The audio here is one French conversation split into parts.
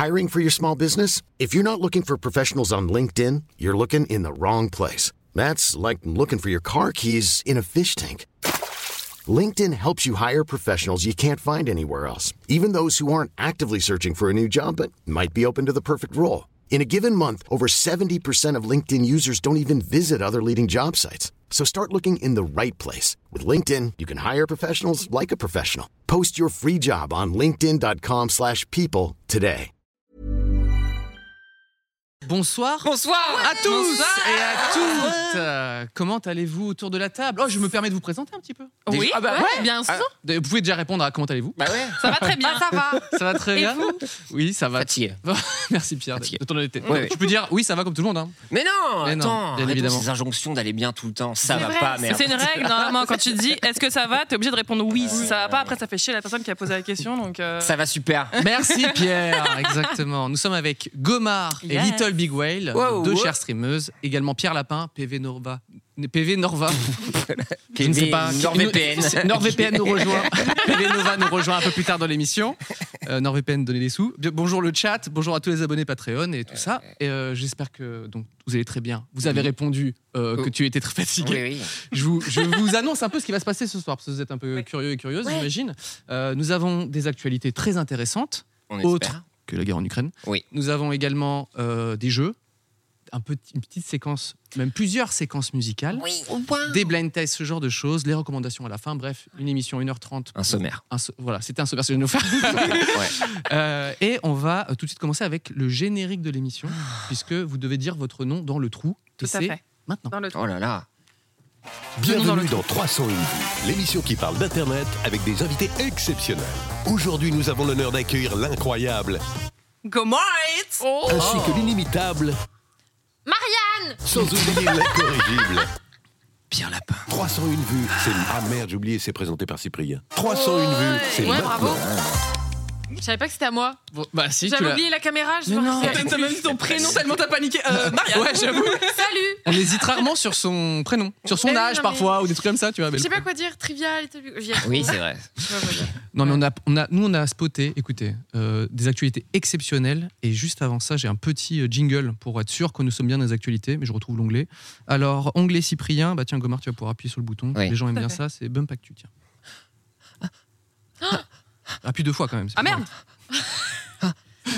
Hiring for your small business? If you're not looking for professionals on LinkedIn, you're looking in the wrong place. That's like looking for your car keys in a fish tank. LinkedIn helps you hire professionals you can't find anywhere else, even those who aren't actively searching for a new job but might be open to the perfect role. In a given month, over 70% of LinkedIn users don't even visit other leading job sites. So start looking in the right place. With LinkedIn, you can hire professionals like a professional. Post your free job on linkedin.com/people today. Bonsoir à tous et à toutes. Comment allez-vous autour de la table? Je me permets de vous présenter un petit peu. Oui, bien sûr. Vous pouvez déjà répondre à comment allez-vous? Ça va très bien. Ça va. Ça va très bien. Oui, ça va. Fatigué. Merci Pierre de ton honnêteté. Ouais. Tu peux dire oui, ça va comme tout le monde. Hein. Mais non, attends, bien évidemment. Ces injonctions d'aller bien tout le temps, ça va vrai, pas, merde. C'est une règle, normalement, quand tu te dis est-ce que ça va, t'es obligé de répondre oui. Si ça va pas, après ça fait chier la personne qui a posé la question. Donc Ça va super. Merci Pierre, exactement. Nous sommes avec Gomar et Yes. Little Big Whale, deux chères streameuses, également Pierre Lapin, PV Norva. Je ne sais pas. NordVPN. NordVPN nous rejoint. PV Nova nous rejoint un peu plus tard dans l'émission. NordVPN, donnez des sous. Bonjour le chat, bonjour à tous les abonnés Patreon et tout ça. Et j'espère que donc, vous allez très bien. Vous avez répondu que tu étais très fatigué. Oui. Je vous annonce un peu ce qui va se passer ce soir, parce que vous êtes un peu curieux et curieuses, j'imagine. Nous avons des actualités très intéressantes, autres que la guerre en Ukraine. Oui. Nous avons également des jeux, une petite séquence, même plusieurs séquences musicales, des blind tests, ce genre de choses, les recommandations à la fin, bref, une émission 1h30. Un sommaire. Voilà, c'était un sommaire que je vais nous faire. Et on va tout de suite commencer avec le générique de l'émission, puisque vous devez dire votre nom dans le trou. Tout à fait. Maintenant. Dans le trou. Oh là là. Bienvenue dans 301 vues, l'émission qui parle d'Internet avec des invités exceptionnels. Aujourd'hui, nous avons l'honneur d'accueillir l'incroyable, Gomar. ainsi que l'inimitable, Marianne. sans oublier l'incorrigible. Pierre Lapin. 301 vues, c'est... Ah merde, j'ai oublié, c'est présenté par Cyprien. 301 vues, c'est Ouais, maintenant. bravo. Je savais pas que c'était à moi. Bon, bah si, tu J'avais l'as. oublié la caméra. Mais non. T'as même dit ton prénom tellement t'as paniqué. Marianne. Ouais, j'avoue. Salut. On hésite rarement sur son prénom, sur son Mais âge non, parfois, ou des trucs comme ça, tu vois. Je sais pas quoi dire. Trivial. Oui, c'est vrai. Non, mais on a spoté, écoutez, des actualités exceptionnelles. Et juste avant ça, j'ai un petit jingle pour être sûr que nous sommes bien dans les actualités, mais je retrouve l'onglet. Alors, onglet Cyprien, bah tiens, Gomar, tu vas pouvoir appuyer sur le bouton. Oui. Les gens aiment bien fait. ça, c'est Bump Actu, tiens. Appuie 2 fois quand même. c'est Ah pas merde. grave.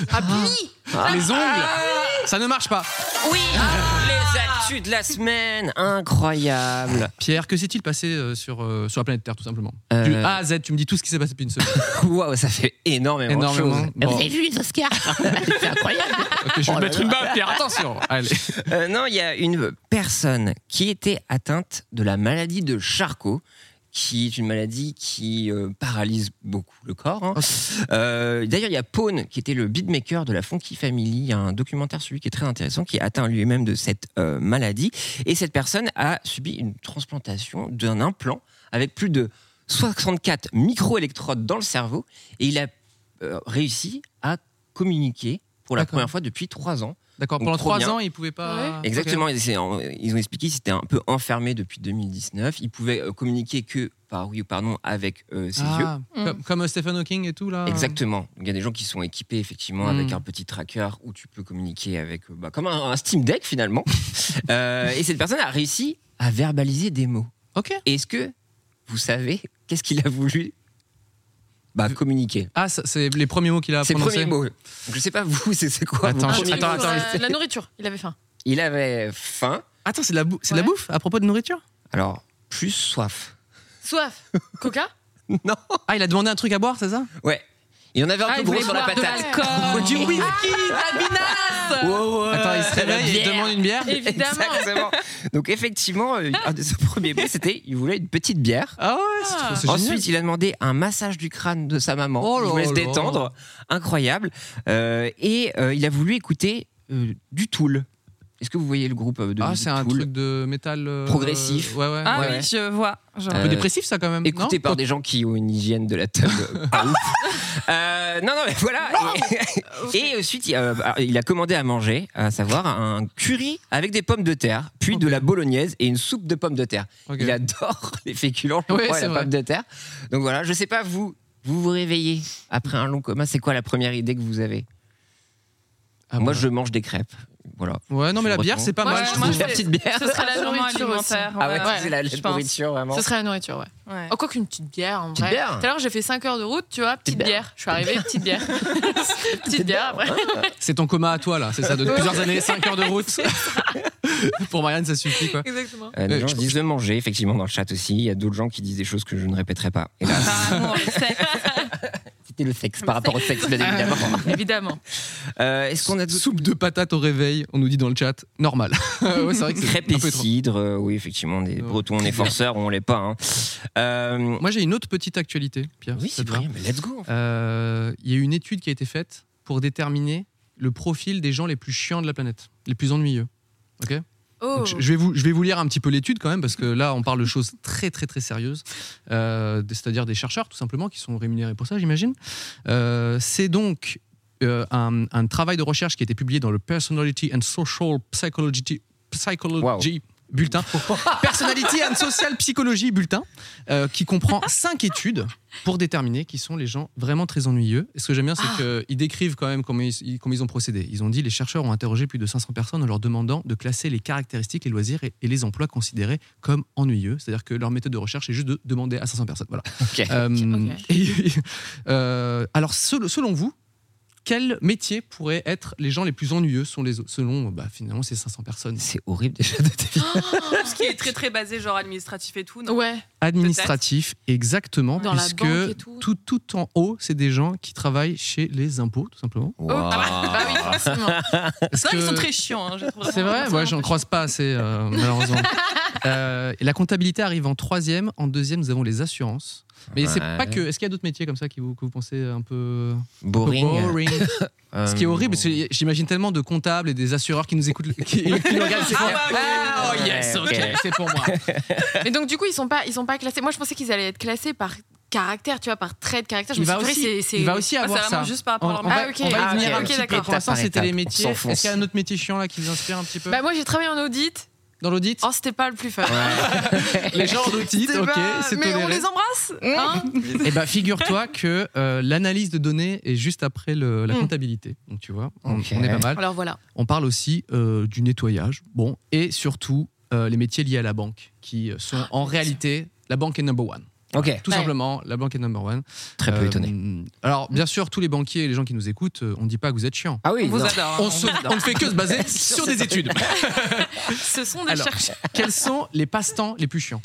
Appuie. Les ongles, ça ne marche pas. Oui. Les actus de la semaine, incroyable. Pierre, que s'est-il passé sur la planète Terre, tout simplement Du A à Z, tu me dis tout ce qui s'est passé depuis une semaine. Waouh, ça fait énormément de choses. Bon. Vous avez vu les Oscars? C'est incroyable. Ok, je vais te mettre une balle, Pierre, attention. Allez. Non, il y a une personne qui était atteinte de la maladie de Charcot, qui est une maladie qui paralyse beaucoup le corps. Hein. D'ailleurs, il y a Pone, qui était le beatmaker de la Funky Family. Il y a un documentaire sur lui qui est très intéressant, qui est atteint lui-même de cette maladie. Et cette personne a subi une transplantation d'un implant avec plus de 64 microélectrodes dans le cerveau. Et il a réussi à communiquer pour la première fois depuis 3 ans. D'accord, Donc, pendant trop 3 bien. ans, il pouvait pas. Exactement, Ok. ils ont expliqué qu'ils étaient un peu enfermés depuis 2019. Ils pouvaient communiquer que par oui ou par non avec ses yeux. Comme Stephen Hawking et tout là. Exactement. Il y a des gens qui sont équipés effectivement avec un petit tracker où tu peux communiquer avec comme un Steam Deck finalement. Et cette personne a réussi à verbaliser des mots. Ok. Est-ce que vous savez qu'est-ce qu'il a voulu communiquer? Ah, c'est les premiers mots qu'il a C'est le prononcés. premier mot. Donc, je sais pas vous, c'est quoi Attends, vos premiers attends, mots? attends. La nourriture. Il avait faim. Il avait faim. Attends, c'est de la bouffe à propos de nourriture? Alors, plus soif. Soif. Coca. Non. Ah, il a demandé un truc à boire, c'est ça? Ouais. Il en avait un peu Il gros voulait sur la boire de patate. l'alcool. Du whisky, la binasse. Attends, il se réveille et il demande une bière? Évidemment. Exactement. Donc effectivement, un de ses premiers mots, c'était il voulait une petite bière. Ah ouais, c'est génial. Ensuite, il a demandé un massage du crâne de sa maman. Oh là il voulait se là. détendre. Incroyable. Et il a voulu écouter du Tool. Est-ce que vous voyez le groupe de Ah, musique c'est un Tool truc de métal progressif. Ouais. Ah Ouais. oui, je vois. Un peu dépressif ça quand même. Écouté non par des gens qui ont une hygiène de la table pas ouf. Non, mais voilà. Et ensuite, il a commandé à manger, à savoir un curry avec des pommes de terre, puis de la bolognaise et une soupe de pommes de terre. Ok. Il adore les féculents, je Ouais, crois, et c'est la vrai. pomme de terre. Donc voilà, je sais pas, vous réveillez après un long coma, c'est quoi la première idée que vous avez? Ah, Moi, bah. je mange des crêpes. Voilà. Ouais, non, mais la Je bière, reprends. c'est pas mal. Ouais, je moi, trouve. La petite bière. Ce serait la Sûrement nourriture alimentaire. aussi. Ah ouais, Ouais, c'est la je pense. nourriture, vraiment. Ce serait la nourriture, ouais. Ouais. Oh, quoi qu'une petite bière, en Petite vrai. bière. Tout à l'heure, j'ai fait 5 heures de route, tu vois, petite bière. bière. Je suis arrivée, petite bière. Petite bière, après. C'est ton coma à toi, là. C'est ça, de plusieurs années, 5 heures de route. Pour Marianne, ça suffit, quoi. Exactement. Les gens je- disent de manger, effectivement, dans le chat aussi. Il y a d'autres gens qui disent des choses que je ne répéterai pas. Et là, Amour, le sexe. c'était le sexe par rapport au sexe, bien évidemment. Évidemment. Est-ce qu'on a d'autres Soupe de patates au réveil, on nous dit dans le chat. Normal. Ouais, c'est vrai que c'est crêpes un et peu trop. cidre? Oui, effectivement, des Bretons, on est forceurs ou on l'est pas. Hein. Moi, j'ai une autre petite actualité, Pierre. Oui, si ça te va. Cyprien, mais let's go. Il y a eu une étude qui a été faite pour déterminer le profil des gens les plus chiants de la planète, les plus ennuyeux. Ok. Oh. Donc, je vais vous lire un petit peu l'étude quand même, parce que là, on parle de choses très, très, très sérieuses. C'est-à-dire des chercheurs, tout simplement, qui sont rémunérés pour ça, j'imagine. C'est donc un travail de recherche qui a été publié dans le Personality and Social Psychology Wow. bulletin. Personality and Social Psychology bulletin, qui comprend 5 études pour déterminer qui sont les gens vraiment très ennuyeux. Et ce que j'aime bien, c'est qu'ils décrivent quand même comment ils ont procédé. Ils ont dit, les chercheurs ont interrogé plus de 500 personnes en leur demandant de classer les caractéristiques, les loisirs et les emplois considérés comme ennuyeux. C'est-à-dire que leur méthode de recherche est juste de demander à 500 personnes. Voilà. Ok. Alors, selon vous, quel métier pourrait être les gens les plus ennuyeux selon finalement ces 500 personnes? C'est horrible déjà de deviner. Ce qui est très très basé, genre administratif et tout. Non Ouais. Administratif, exactement, Dans la puisque banque et tout. tout en haut, c'est des gens qui travaillent chez les impôts, tout simplement. Wow. Bah oui, forcément. Est-ce C'est vrai qu'ils que- sont très chiants. Hein, j'ai trouvé C'est vrai, vraiment ouais, j'en croise pas assez, malheureusement. Et la comptabilité arrive en 3e. En 2e, nous avons les assurances. Mais c'est Ouais. pas que. Est-ce qu'il y a d'autres métiers comme ça que vous pensez un peu Boring. Ce qui est horrible, parce que j'imagine tellement de comptables et des assureurs qui nous écoutent, qui nous regardent. C'est oh yes, ok, c'est pour moi. Mais donc, du coup, ils sont pas classés. Moi, je pensais qu'ils allaient être classés par caractère, tu vois, par trait de caractère. Je me suis dit, Il va aussi Ah, avoir c'est ça. vraiment juste par rapport à leur On va, métier. on va y Ah, ok, venir un ok, petit peu. d'accord. Pour l'instant, Étape par c'était les étape, on métiers. s'enfonce. Est-ce qu'il y a un autre métier chiant là qui vous inspire un petit peu Bah, moi, j'ai travaillé en audit. dans l'audit? Oh, c'était pas le plus fun. Les gens en audit, C'était ok, pas- c'est Mais on toléré. les embrasse, hein. Eh ben, figure-toi que l'analyse de données est juste après la comptabilité. Donc, tu vois, on Ok. est pas mal. Alors voilà. On parle aussi du nettoyage. Bon, et surtout les métiers liés à la banque, qui sont en réalité la banque est number one. Ok, Tout Ouais. simplement, la banque est number one. très peu étonné. Alors, bien sûr, tous les banquiers et les gens qui nous écoutent, on ne dit pas que vous êtes chiants. Ah oui, On vous non. adore. On ne fait que se baser sur des études. Ce sont des Alors, chercheurs. quels sont les passe-temps les plus chiants?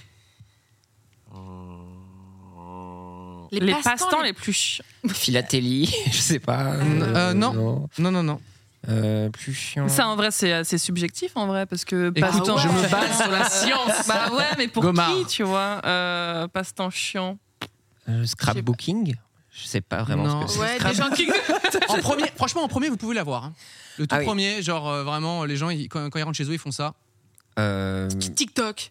Les passe-temps les plus chiants. Philatélie, je sais pas. Non. Non. Plus chiant. Ça, en vrai, c'est subjectif, en vrai, parce que Écoute, passe-temps. je me base sur la science. Bah ouais, mais pour Gomard. qui, tu vois passe-temps chiant. Scrapbooking. Je sais pas vraiment Non. ce que c'est. Ouais, des gens qui. Franchement, en premier, vous pouvez l'avoir. Hein. Le tout Ah oui. premier, genre vraiment, les gens, quand ils rentrent chez eux, ils font ça. TikTok.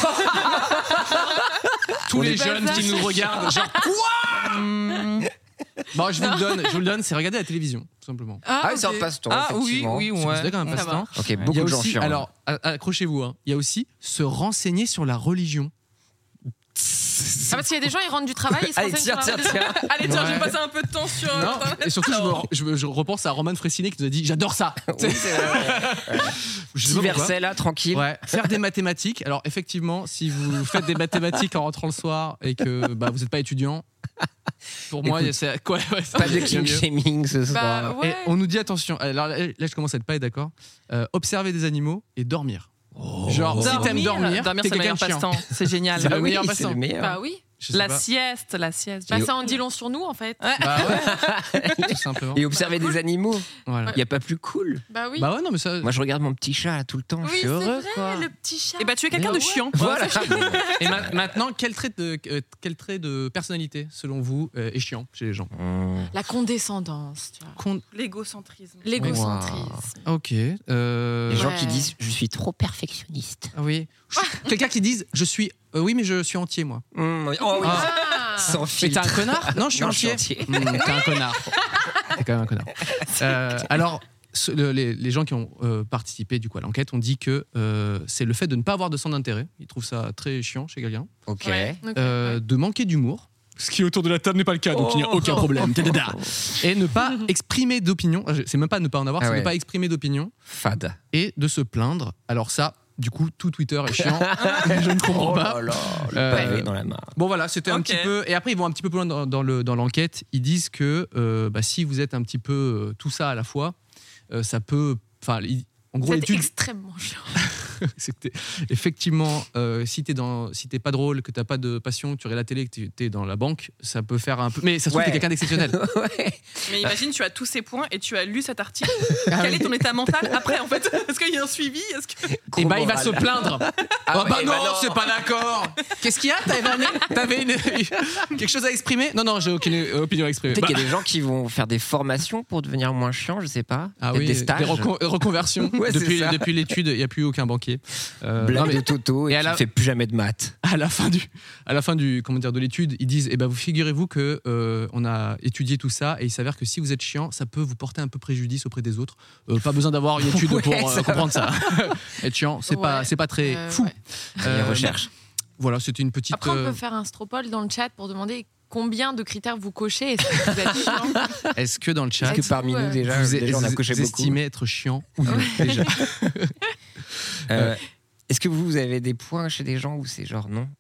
Tous les est jeunes bazar. qui nous regardent, genre quoi? Bon, je vous le donne, c'est regarder la télévision, tout simplement. Ah oui, c'est ok. un passe-temps, Ah oui, effectivement. oui, C'est ouais. considéré comme un Ça passe-temps. Ok, Il y beaucoup a de gens aussi, chiants. alors, accrochez-vous, hein, il y a aussi se renseigner sur la religion. Ah, parce qu'il y a des gens, ils rentrent du travail, ils se Allez, renseignent tiens, sur la tiens, religion. tiens. Allez, tiens, je Ouais. vais passer un peu de temps sur. Non, et surtout, Alors. je repense à Roman Fressinet qui nous a dit j'adore ça. Oui, c'est vrai. Je sais Petit pas pourquoi. verset là, tranquille. Ouais, faire des mathématiques. Alors effectivement, si vous faites des mathématiques en rentrant le soir et que vous n'êtes pas étudiant, pour moi, Écoute, c'est quoi ouais, Pas de c'est king mieux. shaming ce Bah, soir. ouais. Et on nous dit attention. Alors là, je commence à être pas être d'accord. Observer des animaux et dormir. Genre, si t'aimes dormir, t'es c'est le quelqu'un meilleur de chiant. passe-temps. C'est génial. C'est Bah le oui, meilleur c'est passe-temps. le meilleur. Bah oui. Je sais La pas. sieste, la sieste. Bah, ça en dit long sur nous, en fait. Bah ouais, tout simplement. Et observer des animaux. Voilà. Il n'y a pas plus cool. Bah oui. Bah ouais, non, mais ça. Moi, je regarde mon petit chat là, tout le temps. Oui, je suis c'est heureux, vrai, quoi. le petit chat. Et bah, tu es quelqu'un Mais de ouais. chiant. Voilà. Et maintenant, quel trait de personnalité, selon vous, est chiant chez les gens? La condescendance, tu vois. L'égocentrisme. L'égocentrisme. Ok. Les gens Ouais. qui disent je suis trop perfectionniste. Ah oui. Quelqu'un qui dise je suis. Oui, mais je suis entier, moi. Oh oui. Ah. Sans Mais filtre. t'es un connard? Non, je suis Non, je suis entier. entier. T'es un connard. T'es quand même un connard. Alors, les gens qui ont participé du coup à l'enquête ont dit que c'est le fait de ne pas avoir de centre d'intérêt. Ils trouvent ça très chiant chez quelqu'un. Ok. Ouais. Ok, De manquer d'humour. Ce qui autour de la table n'est pas le cas, donc il n'y a aucun problème. Et ne pas exprimer d'opinion. C'est même pas ne pas en avoir, c'est ne pas exprimer d'opinion. Fade. Et de se plaindre. Alors ça, du coup, tout Twitter est chiant. Je ne comprends pas. Le pavé dans la mare. Bon voilà, c'était un petit peu. Et après, ils vont un petit peu plus loin dans l'enquête. Ils disent que si vous êtes un petit peu tout ça à la fois, ça peut. Enfin, en gros, c'est extrêmement chiant. Effectivement, si t'es pas drôle, que t'as pas de passion, que tu regardes la télé, que t'es dans la banque, ça peut faire un peu. Mais ça se trouve que t'es quelqu'un d'exceptionnel. Mais imagine, tu as tous ces points et tu as lu cet article. Quel est ton état mental après en fait? Est-ce qu'il y a un suivi? Et il va se plaindre. Non, c'est pas d'accord. Qu'est-ce qu'il y a? T'avais quelque chose à exprimer? Non, j'ai aucune opinion à exprimer. Peut-être qu'il y a des gens qui vont faire des formations pour devenir moins chiants, je sais pas. Ah oui, des stages. Des reconversions. Depuis l'étude, il n'y a plus aucun banquier. Blague de Toto et tu ne fais plus jamais de maths. À la fin du comment dire, de l'étude, ils disent vous figurez-vous que on a étudié tout ça et il s'avère que si vous êtes chiant, ça peut vous porter un peu préjudice auprès des autres. Pas besoin d'avoir une étude pour comprendre ça. Être chiant, c'est pas très fou. Les recherches. Voilà, c'était une petite. Après, on peut faire un stropole dans le chat pour demander combien de critères vous cochez. Est-ce que vous êtes chiant? Est-ce que dans le chat, que parmi nous déjà, on a coché vous beaucoup. estimez être chiant ou non déjà? Est-ce que vous avez des points chez des gens où c'est genre non?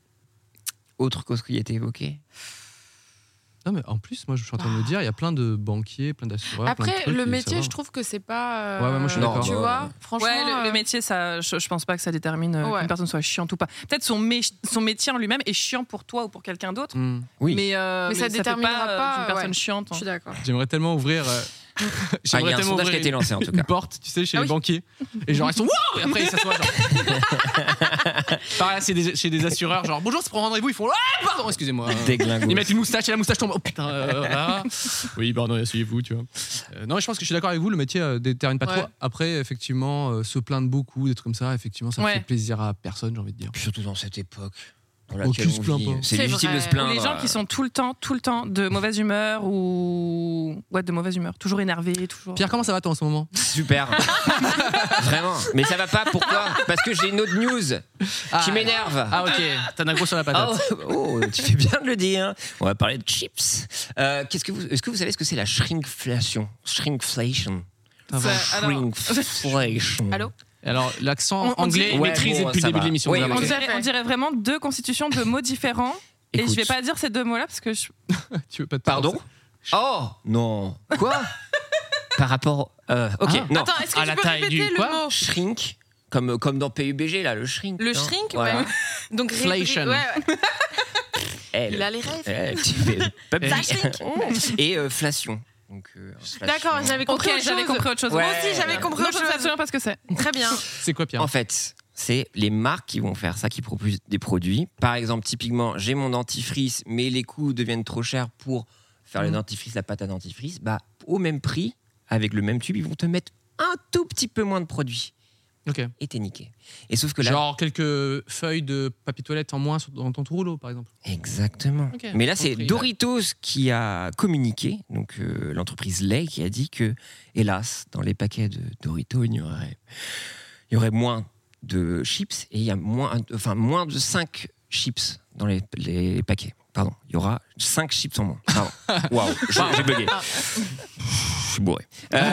Autre cause qui a été évoquée? Non, mais en plus, moi, je suis en train de me dire, il y a plein de banquiers, plein d'assureurs. Après, plein de trucs, le et métier, ça je trouve que c'est pas. Ouais, moi, je suis d'accord. Tu vois, franchement. Ouais, le métier, ça, je pense pas que ça détermine qu'une personne soit chiante ou pas. Peut-être son métier en lui-même est chiant pour toi ou pour quelqu'un d'autre. Oui. Mais ça déterminera pas une personne chiante. Je suis d'accord. J'aimerais tellement ouvrir. Il y a un sondage qui a été lancé en tout cas. Une porte, tu sais, chez les banquiers. Et genre, ils sont waouh! Et après, ils s'assoient. Pareil, chez des assureurs, genre, bonjour, c'est pour un rendez-vous. Ils font, ah, pardon, excusez-moi. Déglingos. Ils mettent une moustache et la moustache tombe. Oh putain, oui, pardon, asseyez-vous, tu vois. Non, je pense que je suis d'accord avec vous, le métier détermine pas trop. Après, effectivement, se plaindre beaucoup, des trucs comme ça, effectivement, ça fait plaisir à personne, j'ai envie de dire. Surtout dans cette époque. C'est légitime de se plaindre. Les gens qui sont tout le temps de mauvaise humeur ou de mauvaise humeur, toujours énervés, toujours. Pierre, comment ça va toi en ce moment? Super. Vraiment. Mais ça va pas, pourquoi? Parce que j'ai une autre news qui m'énerve. Ah ok, t'en as gros sur la patate. Tu fais bien de le dire. On va parler de chips. Est-ce que vous savez ce que c'est la shrinkflation? Shrinkflation. Allô? Alors, l'accent anglais maîtrisé depuis le début de l'émission. Oui, on dirait vraiment deux constitutions de mots différents. Écoute. Et je vais pas dire ces deux mots-là parce que tu veux pas te Pardon? Oh non. Quoi? Par rapport. Ok. Non. Attends, est-ce que à tu la peux taille répéter du le mot? Shrink. Comme dans PUBG là, le shrink. Le non shrink, voilà. ouais. Donc Inflation. Il a les rêves. Et flation. Donc, d'accord, j'avais compris autre chose. Moi aussi, j'avais compris autre chose. Je sais pas ce que c'est. Très bien. C'est quoi, Pierre? En fait, c'est les marques qui vont faire ça, qui proposent des produits. Par exemple, typiquement, j'ai mon dentifrice, mais les coûts deviennent trop chers pour faire le dentifrice, la pâte à dentifrice. Au même prix, avec le même tube, ils vont te mettre un tout petit peu moins de produits. Ok. Et t'es niqué. Et sauf que là, genre quelques feuilles de papier toilette en moins dans ton tout rouleau, par exemple. Exactement. Okay. Mais là, c'est Doritos qui a communiqué, donc l'entreprise Lay, qui a dit que, hélas, dans les paquets de Doritos, il y aurait moins de chips et il y a moins de 5 chips dans les paquets. Pardon, il y aura 5 chips en moins. Waouh, j'ai bugué. Je suis bourré.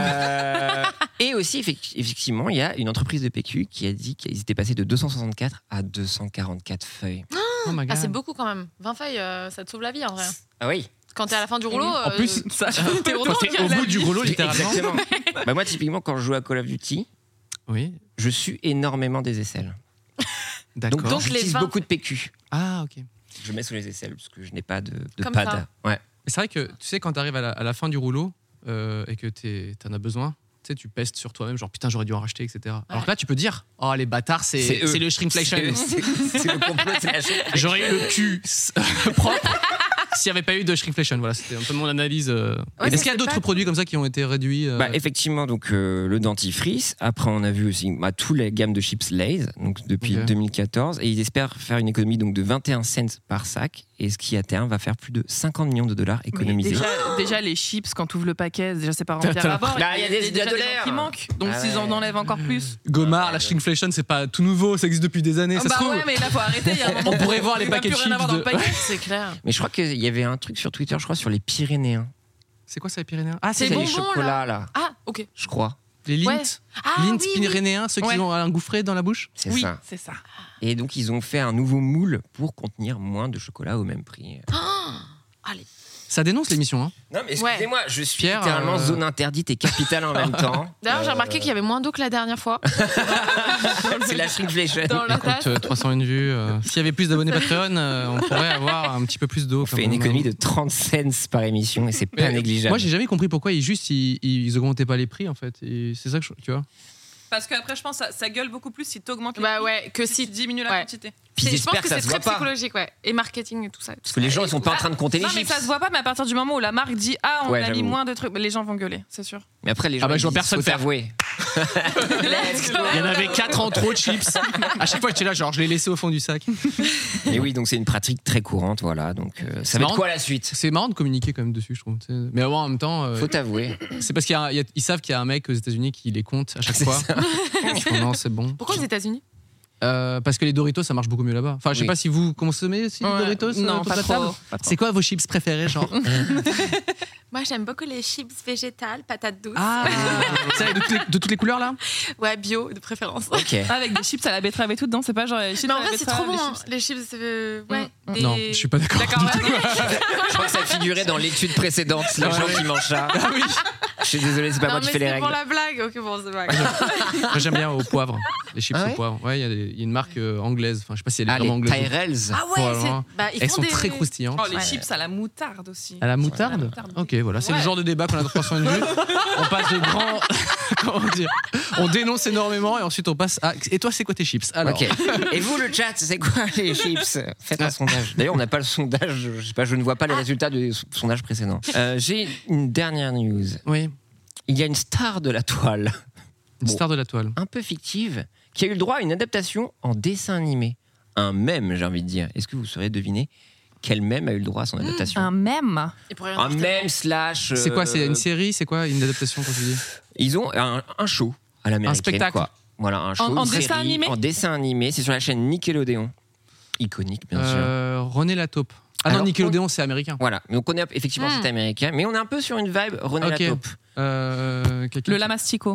Et aussi, effectivement, il y a une entreprise de PQ qui a dit qu'ils étaient passés de 264 à 244 feuilles. Oh my God. C'est beaucoup quand même. 20 feuilles, ça te sauve la vie en vrai. Ah oui. Quand t'es à la fin du rouleau. En plus, t'es quand t'es au bout du rouleau, littéralement. Exactement. Moi, typiquement, quand je joue à Call of Duty, je suis énormément des aisselles. D'accord. Donc j'utilise beaucoup de PQ. Ah, ok. Je mets sous les aisselles parce que je n'ai pas de comme pad. Ça. Ouais. C'est vrai que tu sais, quand t'arrives à la fin du rouleau et que t'en as besoin, tu sais, tu pestes sur toi-même, genre putain, j'aurais dû en racheter, etc. Ouais. Alors que là, tu peux dire, oh les bâtards, c'est le shrinkflation. C'est le complot, c'est la shrinkflation. J'aurais eu le cul propre s'il n'y avait pas eu de shrinkflation. Voilà, c'était un peu mon analyse. Est-ce qu'il y a d'autres produits comme ça qui ont été réduits Effectivement, donc le dentifrice. Après, on a vu aussi tous les gammes de chips Lay's, donc depuis 2014, et ils espèrent faire une économie donc de 21 cents par sac, et ce qui à terme va faire plus de 50 millions de dollars économisés. Déjà les chips, quand tu ouvres le paquet, déjà c'est pas rempli à bord. Il y a des gens qui manquent. Donc s'ils en enlèvent encore plus. Gomard, la shrinkflation, c'est pas tout nouveau, ça existe depuis des années. Ça se trouve. Ouais, mais là faut arrêter. On pourrait voir les paquets de chips. C'est clair. Mais je crois qu'il y avait un truc sur Twitter, je crois, sur les Pyrénéens. C'est quoi ça, les Pyrénéens? Ah, C'est C'est les bonbons, chocolats, là. Ah, ok. Je crois. les Lindt. Ouais. Ah, Lindt oui, oui. pyrénéens, ceux qui ont un gouffret dans la bouche. C'est Oui, ça. c'est ça. Et donc, ils ont fait un nouveau moule pour contenir moins de chocolat au même prix. Allez. Ça dénonce l'émission, hein. Non, mais excusez-moi, je suis Pierre, littéralement zone interdite et capitale en même temps. D'ailleurs, j'ai remarqué qu'il y avait moins d'eau que la dernière fois. C'est la shrinkflation. Dans la Écoute, tasse. 301 vues. S'il y avait plus d'abonnés Patreon, on pourrait avoir un petit peu plus d'eau. On fait une économie de 30 cents par émission et c'est pas négligeable. Moi, j'ai jamais compris pourquoi ils augmentaient pas les prix, en fait. Et c'est ça que tu vois. Parce qu'après, je pense que ça gueule beaucoup plus si tu augmentes les Bah prix ouais, que si si tu diminues la ouais. quantité. Puis Je pense j'espère que ça c'est se très voit pas. psychologique, ouais. Et marketing et tout ça. Parce que les gens, ils sont pas en train de compter les Non, chips. mais ça se voit pas, mais à partir du moment où la marque dit ah, on Ouais, a mis j'avoue. moins de trucs, les gens vont gueuler, c'est sûr. Mais après, les gens, bah, je vois ils personne faut faire. t'avouer. Il y en avait 4 en trop de chips. À chaque fois, j'étais là, genre, je l'ai laissé au fond du sac. Et oui, donc c'est une pratique très courante, voilà. Donc ça va être marrant. quoi la suite? C'est marrant de communiquer quand même dessus, je trouve. Tu sais. Mais en même temps, Faut t'avouer. c'est parce qu'ils savent qu'il y a un mec aux États-Unis qui les compte à chaque C'est fois. ça. Ils font, non, c'est bon. Pourquoi aux États-Unis? Parce que les Doritos, ça marche beaucoup mieux là-bas. Enfin, je sais Oui. pas si vous consommez aussi les Ouais. Doritos Non, autour pas de la trop, table. pas trop. C'est quoi vos chips préférés, genre? Moi, j'aime beaucoup les chips végétales, patates douces. Ah, ça, de toutes les couleurs là? Ouais, bio de préférence. Ok. Avec des chips à la betterave et tout dedans, c'est pas genre les chips Mais en à la vrai, c'est betterave, trop bon. les hein. chips. Les chips, ouais. Mm. des- Non, je suis pas d'accord. D'accord, du tout. Je crois que ça figurait dans l'étude précédente, les gens qui mangent ça. Ah oui. Je suis désolé, c'est pas Non, moi mais qui fais les c'était pour règles. la blague. Ok, bon, c'est pas Moi, grave. j'aime bien au poivre. Les chips Ah au ouais poivre. Ouais, il y a une marque anglaise. Enfin, je sais pas si elle est Ah, vraiment les anglaise. Tyrells. Ah ouais, Voilà. c'est. Bah, ils Elles font sont des... très croustillantes. Oh, les Ouais. chips à la moutarde aussi. À la moutarde? À la moutarde. Ok, voilà, c'est le Ouais. genre de débat qu'on a dans 301 vues. On passe de grands. Comment dire? On dénonce énormément et ensuite on passe à. Et toi, c'est quoi tes chips? Alors. Ok. Et vous, le chat, c'est quoi les chips? Faites un sondage. D'ailleurs, on n'a pas le sondage. Je sais pas, je ne vois pas les résultats du sondage précédent. J'ai une dernière news. Oui, Il y a une star de la toile, une Bon. star de la toile. un peu fictive, qui a eu le droit à une adaptation en dessin animé. Un mème, j'ai envie de dire. Est-ce que vous saurez deviner quel mème a eu le droit à son adaptation? Un mème. Ils pourraient Un en faire mème slash. C'est quoi? C'est une série? C'est quoi une adaptation quand tu dis? Ils ont un show à l'américaine. Un spectacle. Quoi. Voilà, un show. En une dessin série, animé En dessin animé. C'est sur la chaîne Nickelodeon. Iconique, bien sûr. René Lataupe. Ah non, Alors, Nickelodeon, c'est américain. Voilà, donc on est effectivement c'est américain, mais on est un peu sur une vibe René Ok. Lataupe. Quelqu'un Le qui- lamastico.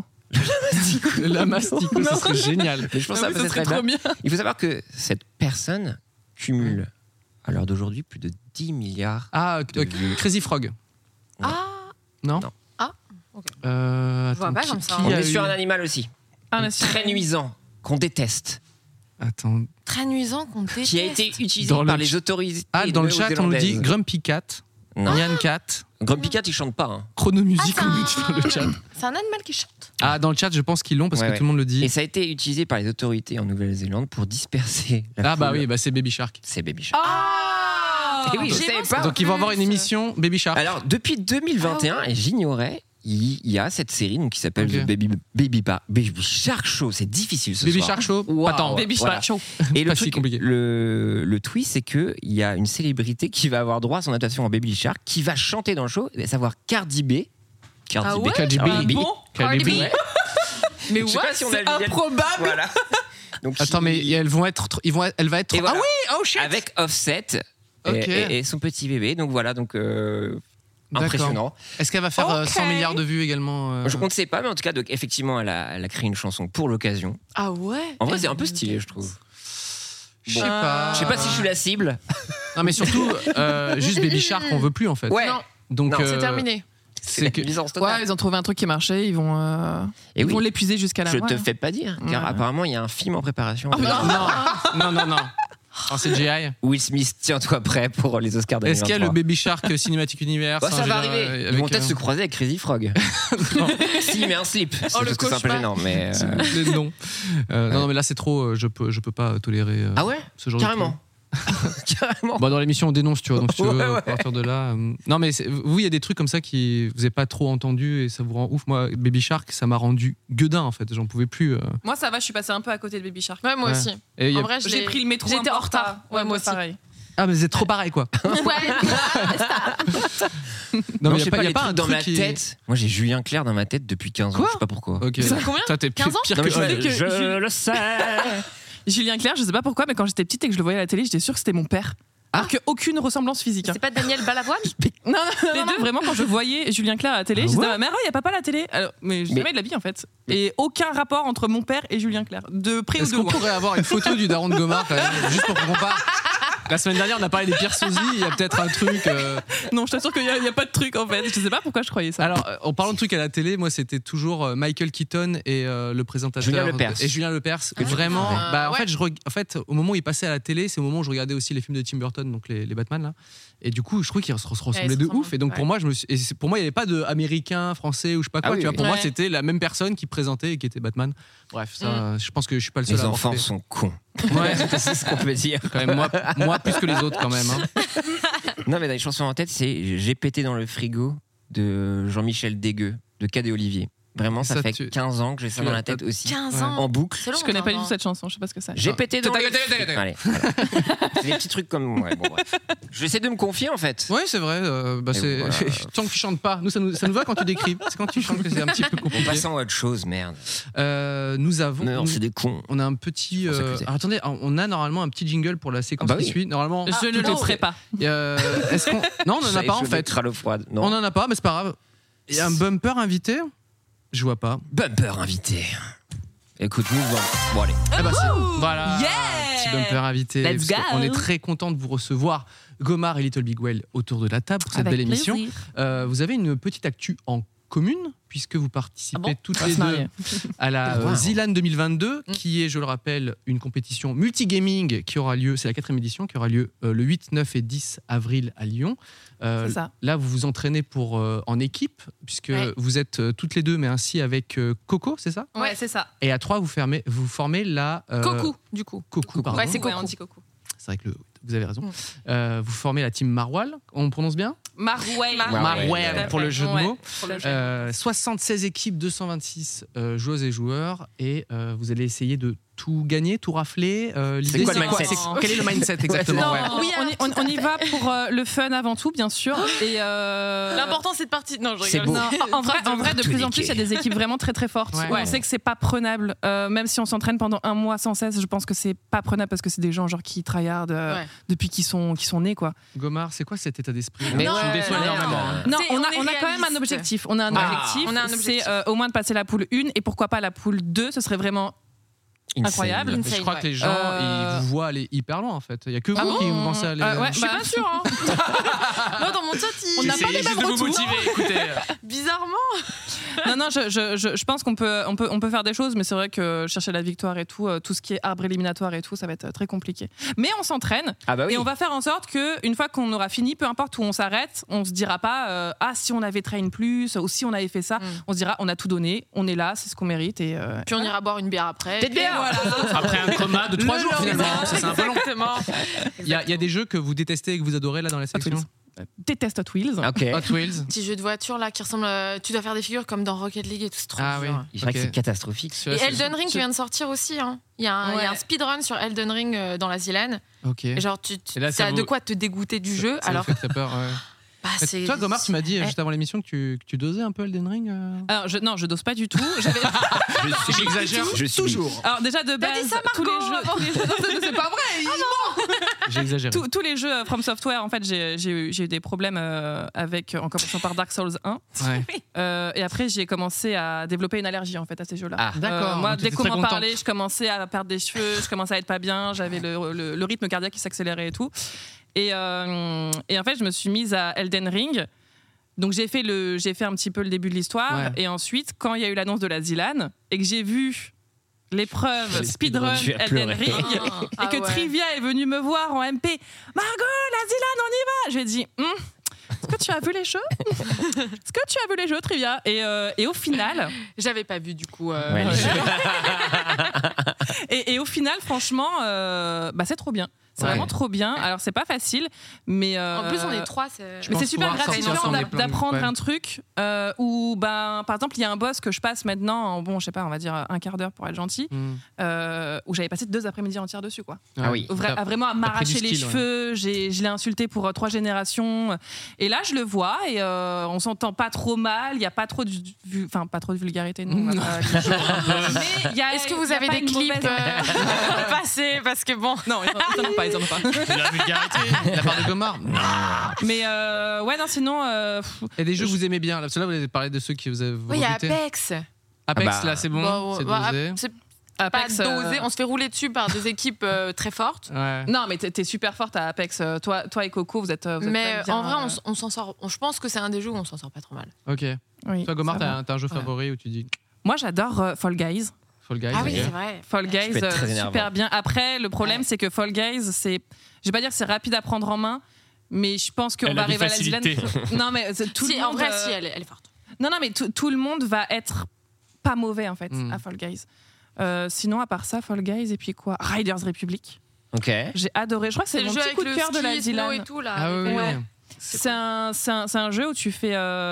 Le Lamastico, ça serait génial. Mais je pense que Ah oui, ça ça serait serait trop bien. Il faut savoir que cette personne cumule à l'heure d'aujourd'hui plus de 10 milliards. Ah, Crazy Frog. Ah, Non? Non. Ah, ok. Attends, vois pas comme ça, On Qui est sur un animal aussi, Ah, mais c'est- très nuisant, qu'on déteste, Attends. très nuisant qu'on déteste. qui a été utilisé Dans le par ch- les autorités Ah, dans le chat, on nous dit néo-zélandaises. Grumpy Cat, Non. Nyan Cat, Grumpy Cat, il chante pas. Hein. Chronomusique, Ah, on nous dit dans le chat. C'est un animal qui chante. Ah, dans le chat, je pense qu'ils l'ont parce Ouais, que ouais. tout le monde le dit. Et ça a été utilisé par les autorités en Nouvelle-Zélande pour disperser la Ah, bah foule. oui, bah c'est Baby Shark. C'est Baby Shark. Ah Et oui, je j'ai savais pensé pas. Donc ils vont avoir une émission Baby Shark. Alors, depuis 2021, et j'ignorais, il y a cette série donc, qui s'appelle Ok. The Baby Shark Show. C'est difficile ce Baby soir. Shark Show. Wow. Attends, Baby Voilà. Shark Show. Et le Pas si truc, compliqué. le twist, c'est qu'il y a une célébrité qui va avoir droit à son adaptation en Baby Shark, qui va chanter dans le show, à savoir Cardi B. Cardi Ah B. ouais Cardi B. Ah bon Cardi B. Ouais. Mais Je sais pas si on a c'est le visuel. improbable. Voilà. Donc, Attends, mais elle va être. Et voilà. Ah oui, oh shit. avec Offset Ok. et son petit bébé. Donc voilà, donc impressionnant. Est-ce qu'elle va faire Ok. 100 milliards de vues également On ne sait pas, mais en tout cas, donc, effectivement, elle a créé une chanson pour l'occasion. Ah ouais. En vrai, c'est un peu stylé, je trouve. Je sais pas. Je sais pas si je suis la cible. Non, mais surtout, juste Baby Shark, on veut plus en fait. Ouais. Non, Donc, Non, c'est terminé. c'est que. licence Ouais, totale. ils ont trouvé un truc qui marchait, ils vont Et ils oui. vont l'épuiser jusqu'à la Je fin. te fais pas dire, car Ouais. apparemment, il y a un film en préparation. Non. En CGI. Will Smith, tiens-toi prêt pour les Oscars 2023. Est-ce qu'il y a le Baby Shark Cinématique Universe Bah, ça va arriver. Ils avec, vont peut-être se croiser avec Crazy Frog. Si, mais un slip. C'est Oh, le parce que c'est un peu cauchemar. gênant. Mais Non. Non, mais là c'est trop. Je peux pas tolérer Ah ouais, ce genre carrément. Carrément. de. Bon, dans l'émission on dénonce, tu vois. Donc si tu veux, Ouais, ouais. à partir de là. Non, mais vous, il y a des trucs comme ça qui vous avez pas trop entendu et ça vous rend ouf. Moi, Baby Shark, ça m'a rendu gueudin en fait. J'en pouvais plus. Moi ça va, je suis passée un peu à côté de Baby Shark. Ouais, moi Ouais. aussi. Et il y a- En vrai, J'ai pris le métro. J'étais un peu en retard. Ouais, moi aussi. pareil. Ah, mais vous êtes trop pareil quoi. Ouais. Non, mais je sais pas, y a les pas trucs un dans truc ma qui- tête. Moi, j'ai Julien Clerc dans ma tête depuis 15 ans. Quoi Je sais pas pourquoi. Ok. Ça fait combien Toi, t'es 15 ans pire Non, mais que. je, ouais. que je Jules- le sais. Julien Clerc, je sais pas pourquoi, mais quand j'étais petite et que je le voyais à la télé, j'étais sûre que c'était mon père. Alors qu'aucune ressemblance physique. C'est pas Daniel Balavoine? Non, les deux, vraiment, quand je voyais Julien Clerc à la télé, je disais à ma mère, il n'y a papa à la télé. Alors, mais jamais de la vie, en fait. Et aucun rapport entre mon père et Julien Clerc. De près ou de loin. Est-ce qu'on pourrait avoir une photo du daron de Gomard, quand même, juste pour qu'on compare? La semaine dernière, on a parlé des pires sosies. Il y a peut-être un truc. Non, je t'assure qu'il n'y a pas de truc, en fait. Je sais pas pourquoi je croyais ça. Alors, en parlant de trucs à la télé, moi, c'était toujours Michael Keaton et le présentateur. Julien Lepers. Vraiment. En fait, au moment où il passait à la télé, c'est au moment où je regardais aussi les films de Tim Burton, donc les Batman, là. Et du coup, je trouvais qu'ils se ressemblaient de ouf. Et donc, pour moi, il n'y avait pas d'américain, français ou je sais pas quoi. Pour moi, c'était la même personne qui présentait et qui était Batman. Bref, ça, je pense que je suis pas le seul à avoir. Les enfants sont cons. Ouais, c'est ce qu'on peut dire. Quand même, moi plus que les autres, quand même. Hein. Non, mais dans les chansons en tête, c'est J'ai pété dans le frigo de Jean-Michel Dégueux, de Cadet Olivier. Vraiment, ça fait 15 ans que j'ai ça dans la tête aussi. 15 ans en boucle. Je connais pas du tout cette chanson, je sais pas ce que c'est. J'ai pété dans le frigo. Allez, voilà. C'est des petits trucs comme. Ouais, bon, bref. J'essaie de me confier en fait. Oui, c'est vrai. Tant que tu chantes pas. Nous, ça nous va quand tu décris. C'est quand tu chantes que c'est un petit peu compliqué. Passons à autre chose, merde. Nous avons. Non, c'est des cons. On a un petit. Attendez, on a normalement un petit jingle pour la séquence qui suit. Normalement. Je ne le ferai pas. Est-ce qu'on. Non, on en a pas en fait. On en a pas, mais c'est pas grave. Il y a un bumper invité. Je vois pas. Bumper invité. Écoute-nous. Bon, allez. Voilà. Yeah, petit bumper invité. Let's go. On est très content de vous recevoir, Gomard et Little Big Well, autour de la table pour cette belle émission. Vous avez une petite actu en commune, puisque vous participez toutes les deux à la Zilan 2022, qui est, je le rappelle, une compétition multigaming qui aura lieu, c'est la 4e édition, qui aura lieu le 8, 9 et 10 avril à Lyon. Là, vous vous entraînez en équipe, puisque vous êtes toutes les deux, mais ainsi avec Coco, c'est ça? Ouais, c'est ça. Et à 3, vous formez la... Coco, du coup. Coco, pardon. Ouais, c'est Coco. On dit Coco. C'est vrai que vous avez raison. Vous formez la team Marwal, on prononce bien? Marwal pour le jeu de mots. 76 équipes, 226 joueuses et joueurs, et vous allez essayer de tout gagner, tout rafler. C'est quoi le mindset? Quel est le mindset exactement? Oui, on y va pour le fun avant tout, bien sûr. Et l'important, c'est de partir. Non, je rigole. Non, en vrai, de plus en plus, il y a des équipes vraiment très très fortes. On sait que c'est pas prenable, même si on s'entraîne pendant un mois sans cesse. Je pense que c'est pas prenable parce que c'est des gens genre qui tryhard depuis qu'ils sont nés, quoi. Gomard, c'est quoi cet état d'esprit? Mais tu me déçois énormément. Non, on a quand même un objectif. On a un objectif. C'est au moins de passer la poule 1 et pourquoi pas la poule 2. Ce serait vraiment incroyable. Je crois que les gens ils vous voient aller hyper loin en fait. Il y a que vous qui vous pensez aller. Je suis pas sûre. Hein. Moi dans mon chat, on n'a pas les mêmes retours. Bizarrement. Non, je pense qu'on peut faire des choses, mais c'est vrai que chercher la victoire et tout ce qui est arbre éliminatoire et tout, ça va être très compliqué. Mais on s'entraîne et on va faire en sorte que une fois qu'on aura fini, peu importe où on s'arrête, on se dira pas si on avait train plus ou si on avait fait ça, on se dira on a tout donné, on est là, c'est ce qu'on mérite et puis on ira boire une bière après. Peut-être bien. Voilà. Après un coma de 3 jours finalement, c'est un peu long. Exactement. Il y a des jeux que vous détestez et que vous adorez là dans la sélection? Déteste Hot Wheels. Hot Wheels. Petit jeu de voiture là qui ressemble. Tu dois faire des figures comme dans Rocket League et tout. C'est trop dur. Il paraît que c'est catastrophique. Et Elden Ring qui vient de sortir aussi. Hein. Il y a un speedrun sur Elden Ring dans la Zilan. Et genre ça a de quoi te dégoûter du jeu. Ça alors. Fait très peur. Toi, Gomard, tu m'as dit juste avant l'émission que tu dosais un peu Elden Ring. Alors, je dose pas du tout. J'exagère toujours. Alors déjà de base, dit ça, tous les jeux, c'est pas vrai. J'ai exagéré. Tous les jeux From Software, en fait, j'ai eu des problèmes en commençant par Dark Souls 1. Et après, j'ai commencé à développer une allergie en fait à ces jeux-là. D'accord. Moi, dès qu'on m'en parlait, je commençais à perdre des cheveux, je commençais à être pas bien, j'avais le rythme cardiaque qui s'accélérait et tout. Et en fait, je me suis mise à Elden Ring. Donc j'ai fait un petit peu le début de l'histoire. Et ensuite, quand il y a eu l'annonce de la Zilan et que j'ai vu l'épreuve speedrun Elden Ring et que Trivia est venu me voir en MP, Margot, la Zilan, on y va. Je lui ai dit, est-ce que tu as vu les jeux? Est-ce que tu as vu les jeux, Trivia? Et au final, j'avais pas vu du coup. Et au final, franchement, c'est trop bien. C'est vraiment trop bien. Alors c'est pas facile, mais en plus on est 3. Mais c'est super gratifiant d'apprendre un truc où par exemple il y a un boss que je passe maintenant en je sais pas, on va dire un quart d'heure pour être gentil, où j'avais passé 2 après-midi entières dessus quoi. Vraiment à m'arracher les cheveux. Je l'ai insulté pour 3 générations. Et là je le vois et on s'entend pas trop mal. Il y a pas trop de vulgarité. Non. Mais est-ce que vous avez des clips passés parce que bon. Non, il n'y en a pas. ils en ont pas. C'est la vulgarité. La part de Gomard. Non. Mais ouais, non, sinon. Il y a des jeux que vous aimez bien. Là, parce que là, vous avez parlé de ceux qui vous avez. Oui, il y a Apex. Apex, là, c'est bon. Bon, c'est bah, dosé. c'est Apex, pas dosé. On se fait rouler dessus par des équipes très fortes. Ouais. Non, mais t'es super forte à Apex. Toi et Coco, vous êtes Mais quand même bien, en vrai, on s'en sort. Je pense que c'est un des jeux où on s'en sort pas trop mal. Ok. oui, Toi, Gomard, ça va. t'as un jeu Voilà. favori où tu dis Moi, j'adore Fall Guys. Fall Guys. Ah oui, ok. c'est vrai. Fall Guys, peut être très énervant. super bien. Après, le problème, c'est que Fall Guys, c'est. Je vais pas dire que c'est rapide à prendre en main, mais je pense qu'on Elle va a des arriver à la Zilane. facilités. Non, mais tout Si, le monde. en vrai, si, elle est forte. Non, mais tout le monde va être pas mauvais, en fait, Mm. à Fall Guys. Sinon, à part ça, Fall Guys, et puis quoi Riders Republic. Ok. J'ai adoré. Je crois que c'est C'est le mon jeu petit avec coup de le cœur de la ski, snow et Zilane. tout là. Ah oui, oui. Ouais. C'est un jeu où tu fais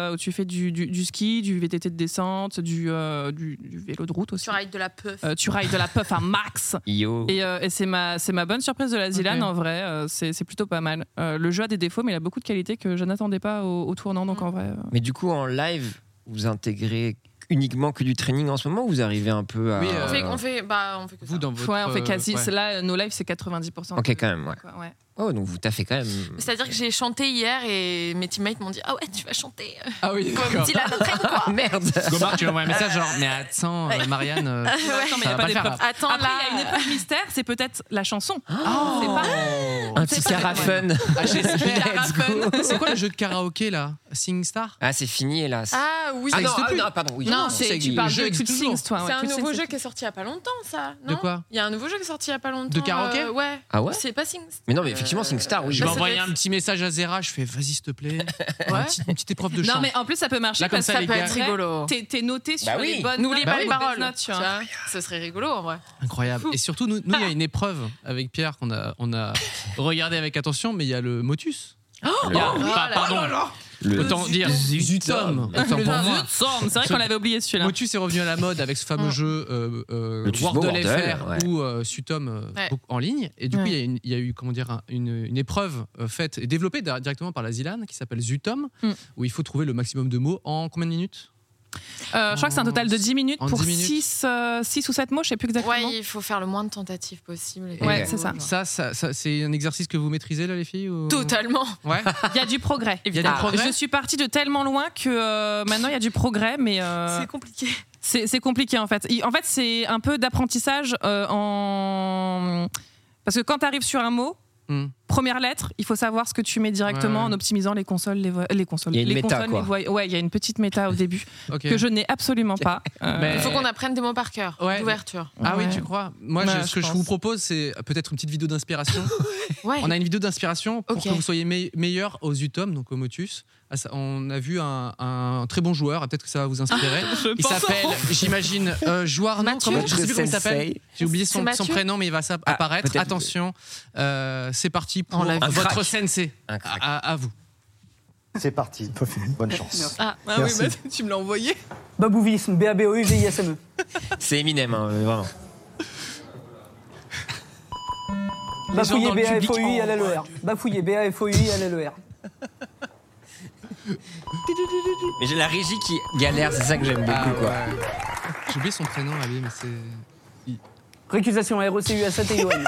du ski, du VTT de descente, du vélo de route aussi. Tu rides de la puff. Tu rides de la puff à max. Yo. Et c'est ma bonne surprise de la Zilane, Ok. en vrai. C'est plutôt pas mal. Le jeu a des défauts, mais il a beaucoup de qualités que je n'attendais pas au tournant. Donc en vrai. Mais du coup, en live, vous intégrez uniquement que du training en ce moment ou vous arrivez un peu à. Oui, On fait que Vous, ça. dans votre. Ouais, on fait quasi. ouais. Là, nos lives, c'est 90%. Ok, quand même, ouais. Quoi, ouais. Oh, donc vous taffez quand même. C'est-à-dire que j'ai chanté hier et mes teammates m'ont dit ah ouais tu vas chanter Ah oui, comme d'accord. Dylan entraîne quoi. Merde. Gomard, tu lui envoies un message genre, mais attends, Marianne. Attends, mais il Ça n'y a va pas pas le faire. d'épreuve. Attends Après, là. il y a une épreuve mystère, c'est peut-être la chanson. Oh. C'est pas. Un petit carafun. Ah, j'espère. Let's go. C'est quoi le jeu de karaoké là SingStar Ah, c'est fini, hélas. Ah oui. Ça existe plus. non, pardon. Oui. Non, c'est- tu le parles jeu de existe Cute toujours. Sings, toi. C'est ouais, un Cute nouveau Sings, jeu qui est sorti il y a pas longtemps ça. De Non quoi Il y a un nouveau jeu qui est sorti il y a pas longtemps. karaoké Ouais. Ah ouais. C'est pas Sing. Mais non, mais effectivement, SingStar, oui. Je vais Bah, ça envoyer doit un être- petit message à Zera, je fais vas-y s'il te plaît. Ouais. Une petite épreuve de chant. Non, mais en plus, ça peut marcher Là, comme parce ça, que les Ça peut gars- être rigolo. t'es noté sur Bah oui. les bonnes N'oublie notes, pas les les bonnes paroles. notes, tu vois. Ce serait rigolo en vrai. Incroyable. Et surtout, nous, il y a une épreuve avec Pierre qu'on a regardé avec attention, mais il y a le motus. Il y a- pardon. Autant dire Zutom. Autant pour moi. C'est vrai qu'on l'avait oublié celui-là. Motus est revenu à la mode avec ce fameux jeu Motus Wordle Wordle, FR ouais. ou Sutom Ouais. en ligne. Et du coup, Ouais. il y a eu comment dire, une épreuve faite et développée directement par la Zilane qui s'appelle Zutom, où il faut trouver le maximum de mots en combien de minutes Je crois que c'est un total de 10 minutes En pour 10 minutes. 6 ou 7 mots, je sais plus exactement. Ouais, il faut faire le moins de tentatives possible. Ouais, c'est ça. Ça, c'est un exercice que vous maîtrisez là, les filles ou... Totalement. Ouais. Il y a du progrès. Il y a du progrès. Je suis partie de tellement loin que maintenant il y a du progrès, mais C'est compliqué. c'est compliqué en fait. En fait, c'est un peu d'apprentissage parce que quand tu arrives sur un mot, Hmm. première lettre, il faut savoir ce que tu mets directement Ouais. en optimisant les consoles, les consoles. Il y a une les méta, consoles, quoi. les voix- Ouais, il y a une petite méta au début Ok. que je n'ai absolument pas. Mais- Il faut qu'on apprenne des mots par cœur. Ouais. D'ouverture. Ah oui, Ouais. tu crois Moi, Ouais, ce que je pense. vous propose, c'est peut-être une petite vidéo d'inspiration. Ouais. On a une vidéo d'inspiration pour Ok. que vous soyez meilleur aux Utom, donc au Motus. Ah, on a vu un très bon joueur, peut-être que ça va vous inspirer. Il pense. s'appelle, j'imagine, Jouarno. Mathieu. Je sais plus comment il s'appelle. Sensei. J'ai oublié C'est son Mathieu prénom, mais il va apparaître. peut-être. Attention, c'est parti pour On l'a vu. votre crack. sensei. Un crack. À vous. C'est parti. Bonne chance. Ah Merci. oui, mais tu me l'as envoyé. Babouvisme, B-A-B-O-U-V-I-S-M-E. C'est Eminem, hein, vraiment. Bafouiller, dans le public. B-A-F-O-U-I-L-L-E-R. Bafouiller, B-A-F-O-U-I-L-L-E-R. Mais j'ai la régie qui galère, c'est ça que j'aime beaucoup, quoi. Ouais. J'ai oublié son prénom, Ali, mais c'est. Récusation, R-E-C-U-S-A-T-I-O-N.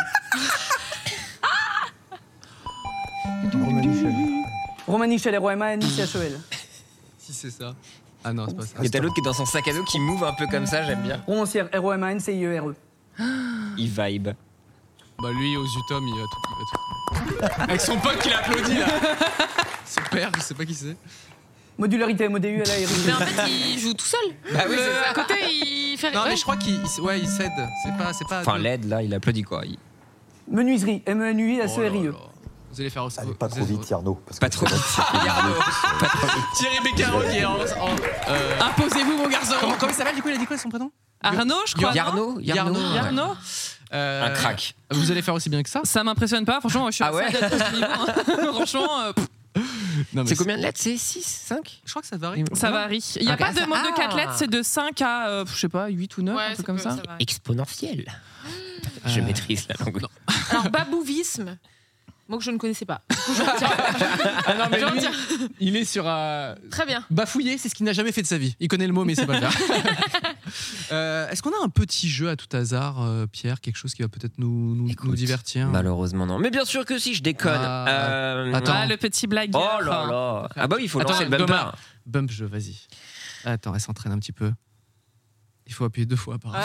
Romanichel, R-O-M-A-N-I-C-H-E-L. Si c'est ça. Ah non, c'est pas ça. Et t'as l'autre qui est dans son sac à dos qui move un peu comme ça, j'aime bien. Romancière, R-O-M-A-N-C-I-E-R-E. Il vibe. Bah lui, aux Utom, il va tout. Avec son pote qui l'applaudit là. Son père, je sais pas qui c'est. Modularité, M-O-D-U-L-A-R-I. Mais en fait, il joue tout seul. Bah oui, c'est ça. À côté, il fait. Non, ouais. mais je crois qu'il cède. C'est pas. Enfin, l'aide, là, il applaudit, quoi. Menuiserie, Oh là M-E-N-U-I-S-E-R-I-E. là. Vous allez faire aussi. Allez, pas trop vite, Yarno. Parce que Pas trop vite. Thierry Beccaro qui est Imposez-vous, mon garçon. Comment il s'appelle du coup? Il a dit quoi son prénom? Arnaud, je crois. non Yarno. Yarno. Un crack. Vous allez faire aussi bien que ça? Ça m'impressionne pas, franchement, je suis Ah ouais à ce niveau. hein. Franchement, Non, mais C'est combien de lettres? C'est 6, 5? Je crois que ça varie. ça varie. Il n'y a Ok. pas de mode de 4 Ah. lettres, c'est de 5 à, je sais pas, 8 ou 9, Ouais, un truc comme ça. va. Exponentiel. Je maîtrise la langue. Alors, babouvisme. Mot que je ne connaissais pas. Ah non, mais Je lui, retiens. il est sur Très bien. bafouiller, c'est ce qu'il n'a jamais fait de sa vie. Il connaît le mot, mais il sait pas le faire. Est-ce qu'on a un petit jeu à tout hasard, Pierre, quelque chose qui va peut-être nous divertir? Malheureusement non. Mais bien sûr que si, je déconne. Attends. Le petit blagueur. Oh là là. Ah bah oui, il faut Attends, lancer le bumper. Gomard. Bump jeu, vas-y. Attends, elle s'entraîne un petit peu. Il faut appuyer 2 fois apparemment.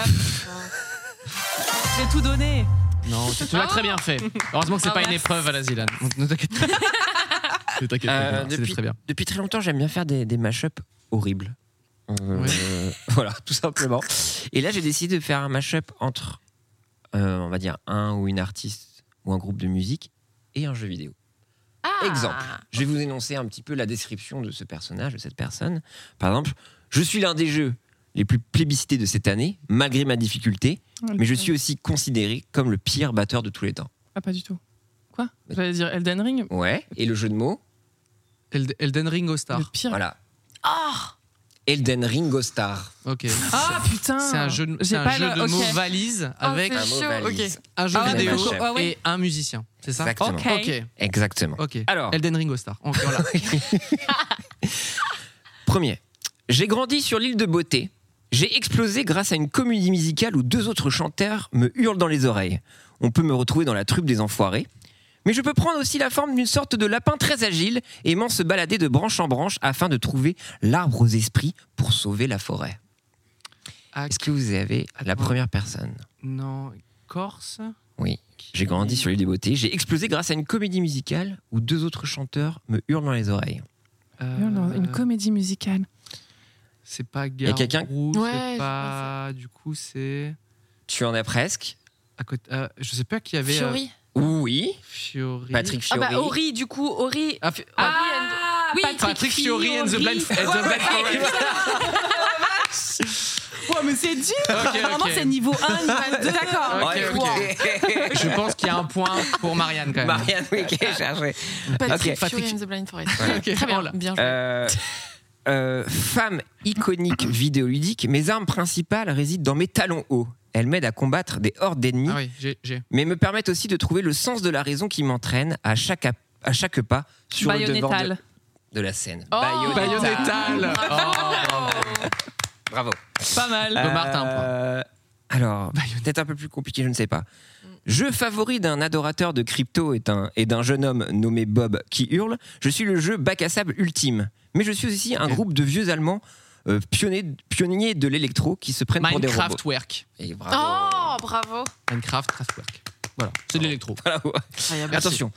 J'ai tout donné. Non, tu l'as très bien fait. Heureusement que c'est pas une épreuve à la Zilan. Ne t'inquiète pas. Ne t'inquiète pas, c'était très bien. Depuis très longtemps, j'aime bien faire des mashups horribles. Voilà, tout simplement. Et là, j'ai décidé de faire un mashup entre, on va dire, un ou une artiste ou un groupe de musique et un jeu vidéo. Exemple, je vais vous énoncer un petit peu la description de ce personnage, de cette personne. Par exemple, je suis l'un des jeux les plus plébiscités de cette année, malgré ma difficulté, mais je suis aussi considéré comme le pire batteur de tous les temps. Ah, pas du tout. Quoi? J'allais dire Elden Ring. Ouais, et le jeu de mots Elden Ring All Star. Le pire. Voilà. Elden Ring All Star. Ok. Ah putain. C'est un jeu, de mots valise avec c'est chaud, valise. un jeu Ah, vidéo d'accord. Ah ouais. et un musicien. C'est ça? Exactement. Ok. Exactement. Ok. Alors. Elden Ring All Star. Ok, voilà. Premier. J'ai grandi sur l'île de Beauté. J'ai explosé grâce à une comédie musicale où 2 autres chanteurs me hurlent dans les oreilles. On peut me retrouver dans la troupe des enfoirés. Mais je peux prendre aussi la forme d'une sorte de lapin très agile, aimant se balader de branche en branche afin de trouver l'arbre aux esprits pour sauver la forêt. Est-ce que vous avez la première personne? Non. Corse? Oui. J'ai grandi sur l'île de Beauté. J'ai explosé grâce à une comédie musicale où 2 autres chanteurs me hurlent dans les oreilles. Une comédie musicale. C'est pas Y a quelqu'un Garou, Ouais, c'est pas... Du coup, c'est... Tu en as presque. À côté, je sais pas qui avait... Fiori. Oui. Fiori. Patrick Ah Fiori. bah Ori, du coup, Ori. Oui, Patrick Fiori and the Blind Forest. Ouais, mais c'est dur. Vraiment, ok. c'est niveau 1, niveau 2. D'accord. Ok. Je pense qu'il y a un point pour Marianne quand même. Marianne, oui, qui est chargée. Patrick Ok. Fiori and the Blind Forest. Ok, Très bien, voilà. bien joué. Femme iconique vidéoludique, mes armes principales résident dans mes talons hauts. Elles m'aident à combattre des hordes d'ennemis, Ah oui, j'ai. mais me permettent aussi de trouver le sens de la raison qui m'entraîne à chaque pas sur le devant Bayonettal. de la scène. Oh, Bayonettal. Bravo. Pas mal. Gomard, t'as un point. Alors, peut-être un peu plus compliqué, je ne sais pas. Jeu favori d'un adorateur de crypto et d'un jeune homme nommé Bob qui hurle, je suis le jeu bac à sable ultime. Mais je suis aussi un groupe de vieux Allemands pionniers de l'électro qui se prennent pour des robots. Minecraftwerk. Et bravo. Oh, bravo. Minecraftwerk. Voilà, c'est de l'électro. Voilà. Incroyable. Attention.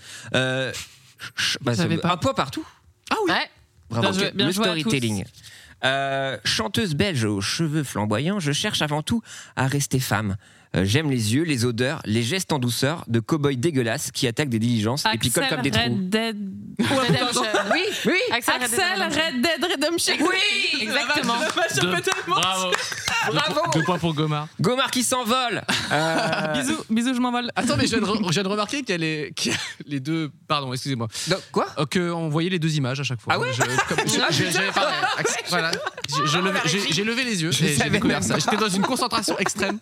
savais pas. Un point partout. Ah oui. Ouais. Bravo. Bien joué, bien Le joué à storytelling. Chanteuse belge aux cheveux flamboyants, je cherche avant tout à rester femme. J'aime les yeux, les odeurs, les gestes en douceur de cow-boys dégueulasses qui attaquent des diligences et picolent comme des trous. Red Dead. Oui, Oui. Axel Red Dead Redemption. Oui, exactement. Bravo. Bravo. 2 points pour Gomard. Gomard qui s'envole. Bisous, je m'envole. Attends, mais je viens de remarquer qu'il y a les deux. Pardon, excusez-moi. Donc, quoi? Qu'on voyait les 2 images à chaque fois. Ah ouais. J'avais pas. Voilà. J'ai levé les yeux et j'ai savais découvert même ça. pas. J'étais dans une concentration extrême.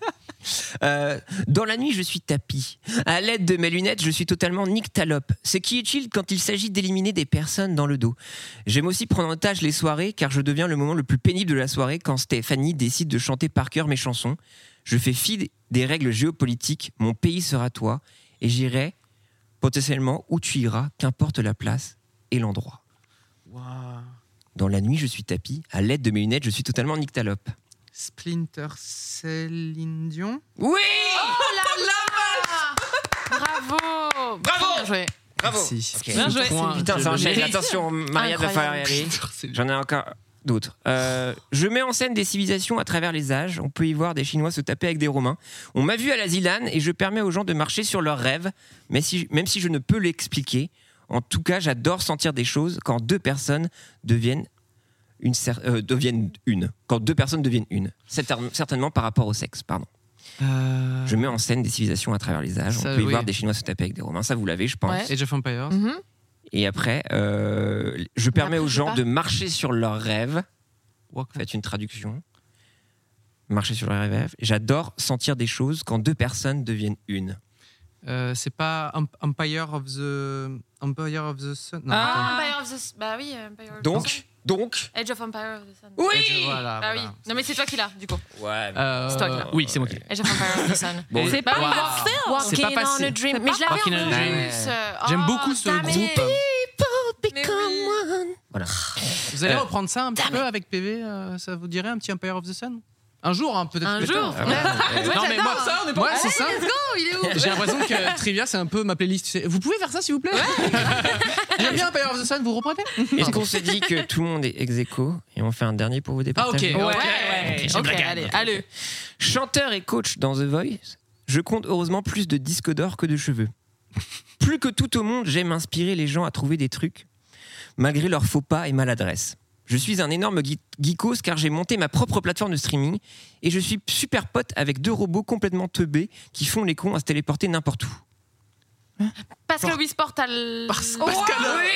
Dans la nuit, je suis tapis. À l'aide de mes lunettes, je suis totalement nyctalope. Ce qui est utile quand il s'agit d'éliminer des personnes dans le dos. J'aime aussi prendre en otage les soirées, car je deviens le moment le plus pénible de la soirée quand Stéphanie décide de chanter par cœur mes chansons. Je fais fi des règles géopolitiques. Mon pays sera toi, et j'irai potentiellement où tu iras, qu'importe la place et l'endroit. Dans la nuit, je suis tapis. À l'aide de mes lunettes, je suis totalement nyctalope. Splinter Cell Indion. Oui. Bravo. Bien joué. Bravo. Merci. Ok. Bien joué. Putain, ça enchaîne. Attention, Marianne va falloir y aller. J'en ai encore d'autres. Je mets en scène des civilisations à travers les âges. On peut y voir des Chinois se taper avec des Romains. On m'a vu à la Zilan et je permets aux gens de marcher sur leurs rêves, même si je ne peux l'expliquer. En tout cas, j'adore sentir des choses quand 2 personnes deviennent une. Quand 2 personnes deviennent une. Certainement par rapport au sexe, pardon. Je mets en scène des civilisations à travers les âges. Ça, On peut y oui. voir des Chinois se taper avec des Romains. Ça, vous l'avez, je pense. Ouais. Age of Empires. Mhm. Et après, je permets aux je sais gens pas. de marcher sur leurs rêves. Warcraft. Faites une traduction. Marcher sur leurs rêves. J'adore sentir des choses quand 2 personnes deviennent une. C'est pas Empire of the Sun. Non, Empire of the... Bah oui, Empire of the... Donc, Donc. Age of Empires of the Sun. Oui. Voilà. Ah oui. Non mais c'est toi qui l'as du coup. Ouais. C'est toi qui l'as. Oui, c'est moi qui l'ai. Age of Empires of the Sun. Bon, c'est pas C'est pas Walking passé. on a Dream. Mais je l'avais Walking on a en Dream. plus. J'aime Oh, beaucoup ce damn it. groupe. Mais oui. Voilà. Vous allez reprendre ça un petit peu avec PV, ça vous dirait un petit Empire of the Sun? Un jour, hein, peut-être. Un plus jour. tard. Moi, Non mais moi, j'adore. ça, on est pas. Ouais, c'est ça. Let's go, il est où? J'ai l'impression que Trivia, c'est un peu ma playlist. Tu sais. Vous pouvez faire ça, s'il vous plaît? J'aime bien Empire of the Sun. Vous reprenez? Est-ce qu'on s'est dit que tout le monde est ex-aequo et on fait un dernier pour vous Ah ok. départager? Ok, allez. Chanteur et coach dans The Voice, je compte heureusement plus de disques d'or que de cheveux. Plus que tout au monde, j'aime inspirer les gens à trouver des trucs, malgré leurs faux pas et maladresses. Je suis un énorme geekos car j'ai monté ma propre plateforme de streaming et je suis super pote avec 2 robots complètement teubés qui font les cons à se téléporter n'importe où. Pascal Wisport a le... Pascal.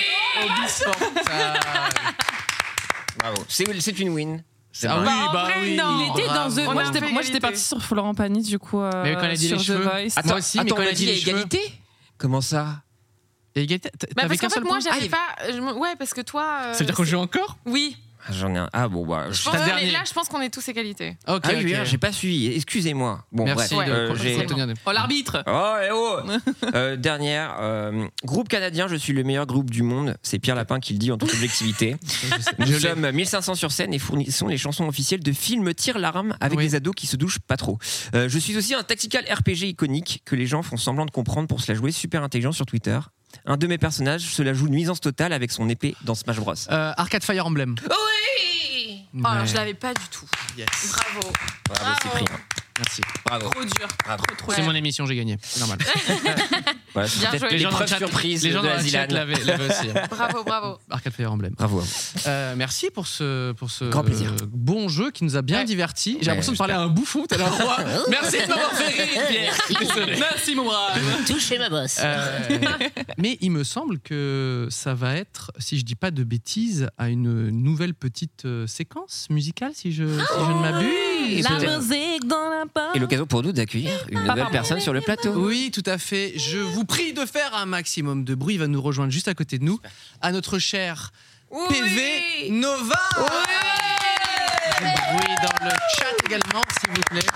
Bravo. C'est une win. Ah oui, en bah vrai, oui. non. Il était dans The On a Voice. fait Moi, j'étais égalité. partie sur Florent Pagny, du coup. Mais quand elle a dit sur les The cheveux. Voice. Moi aussi, mais quand elle a dit les cheveux. égalité. Comment ça? Et égalité. Bah T'avais parce qu'un qu'en fait seul moi point. j'avais pas... Ouais parce que toi... Ça veut dire qu'on joue encore? Oui. J'en ai un. Ah bon, bah. Je T'as pense le qu'on est dernier. là, je pense qu'on est tous égalité. Ok. Ah oui, ok. j'ai pas suivi. Excusez-moi. Bon, Merci bref. de j'ai- tenir des- Oh, l'arbitre. Dernière. Groupe canadien, je suis le meilleur groupe du monde. C'est Pierre Lapin qui le dit en toute objectivité. Nous sommes 1500 sur scène et fournissons les chansons officielles de films Tire-Larme avec Oui. des ados qui se douchent pas trop. Je suis aussi un tactical RPG iconique que les gens font semblant de comprendre pour se la jouer super intelligent sur Twitter. Un de mes personnages se la joue nuisance totale avec son épée dans Smash Bros. Arcade Fire Emblem. Oui. Oh alors je l'avais pas du tout. Yes. Bravo. Bravo Cyprien. Merci. Bravo. Trop dur. Trop C'est mon émission, j'ai gagné. C'est normal. Voilà, c'est Bien peut-être joué. Les gens dans le l'épreuve chat- surprise les gens de dans la le chat Zilane. l'avaient aussi. Bravo. Arcade Fire Emblem. Bravo à vous. Merci pour ce Grand plaisir. bon jeu qui nous a bien divertis. J'ai l'impression de parler à un bouffon tout à l'heure. Merci de m'avoir fait rire, Pierre. Désolé. Merci, mon brave. Touchez ma bosse. Mais il me semble que ça va être, si je dis pas de bêtises, à une nouvelle petite séquence musicale, si je ne m'abuse. La musique dans la porte. Et l'occasion pour nous d'accueillir une nouvelle personne sur le plateau. Oui, tout à fait. Je vous prie de faire un maximum de bruit. Il va nous rejoindre juste à côté de nous, à notre cher PV Nova. Du bruit dans le chat également, s'il vous plaît.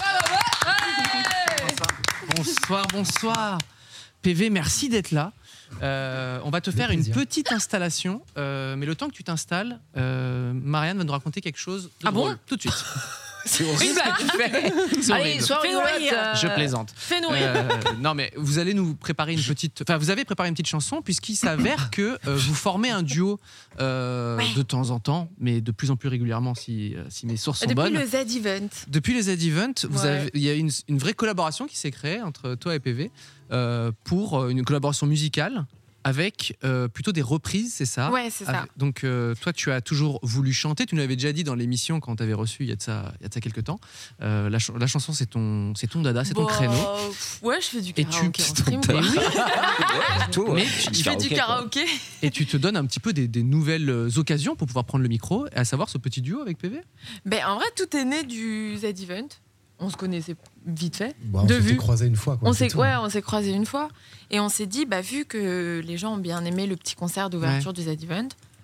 Bonsoir. PV, merci d'être là. On va te faire une petite installation, mais le temps que tu t'installes, Marianne va nous raconter quelque chose de drôle, tout de suite. C'est horrible ce que tu fais. C'est Allez, horrible. soir Fais-nous rire. Je plaisante. Fais-nous rire. Non, mais vous allez nous préparer une petite. Enfin, vous avez préparé une petite chanson, puisqu'il s'avère que vous formez un duo de temps en temps, mais de plus en plus régulièrement, si mes sources sont Depuis bonnes. le Z-Event. Depuis les Z-Event, Ouais. il y a une vraie collaboration qui s'est créée entre toi et PV pour une collaboration musicale avec plutôt des reprises, c'est ça? Ouais, c'est ça. Donc, toi, tu as toujours voulu chanter. Tu nous l'avais déjà dit dans l'émission quand on t'avait reçu il y a de ça quelques temps. La chanson, c'est ton dada, c'est ton créneau. Ouais, je fais du Et karaoké tu- en stream. Mais quoi. oui. Mais Je fais du karaoké. Et tu te donnes un petit peu des nouvelles occasions pour pouvoir prendre le micro, à savoir ce petit duo avec PV. Ben, en vrai, tout est né du Z-Event. On se connaissait vite fait. Bah, on de s'était vue. croisés une fois. Quoi, On c'est s'est tout. on s'est croisés une fois et on s'est dit vu que les gens ont bien aimé le petit concert d'ouverture du Z-Event,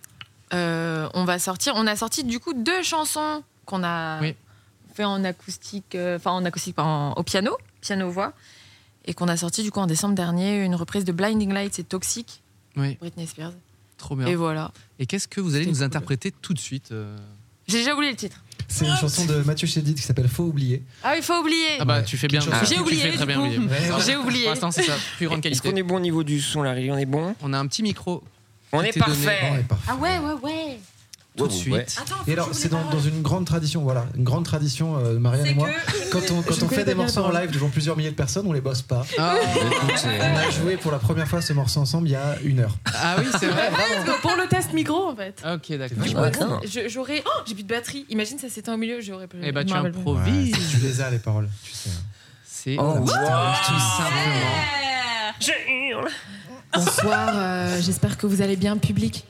on a sorti du coup 2 chansons qu'on a fait en acoustique, au piano voix, et qu'on a sorti du coup en décembre dernier, une reprise de Blinding Lights et Toxic, Britney Spears. Trop bien. Et voilà. Et qu'est-ce que vous allez nous interpréter tout de suite J'ai déjà oublié le titre. C'est une chanson de Mathieu Chédid qui s'appelle Faut oublier. Ah oui, faut oublier. Ah bah tu fais bien. J'ai oublié. Tu fais très bien oublier. J'ai oublié. Pour l'instant, c'est ça. Plus grande qualité. Est-ce qu'on est bon au niveau du son, Larry? On est bon? On a un petit micro. On est parfait. On est parfait. Ah ouais. Tout de suite. Attends, Et alors, c'est dans une grande tradition, voilà, une grande tradition, Marianne et moi. Quand on fait des morceaux en live devant plusieurs milliers de personnes, on les bosse pas. Ah. On a joué pour la première fois ce morceau ensemble il y a 1 heure. Ah oui, c'est vrai. Pour le test micro, en fait. Ok, d'accord. J'aurais. Oh, j'ai plus de batterie. Imagine, ça s'éteint au milieu, j'aurais plus. Eh bah, je tu me rappelle plus. improvises. Tu les as les paroles, tu sais. C'est Oh, tout wow. simplement. Je hurle. Bonsoir, j'espère que vous allez bien, public.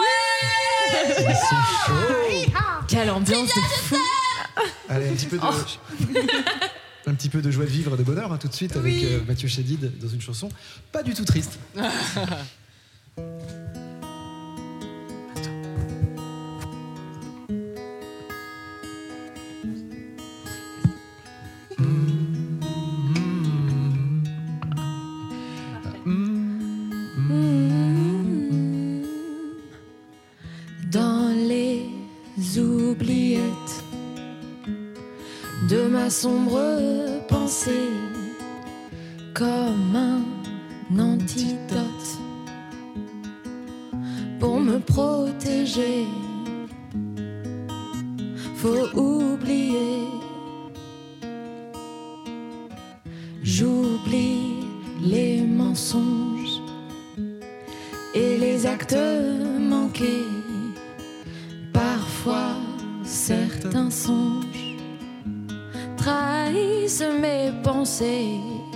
Ils sont chauds. Quelle ambiance de fou. Allez, un petit peu de joie de vivre et de bonheur, tout de suite, avec Mathieu Chédid dans une chanson pas du tout triste. Dans les oubliettes de ma sombre pensée, comme un antidote pour me protéger, faut oublier. J'oublie les mensonges et les actes manqués. Parfois, certains songes trahissent mes pensées.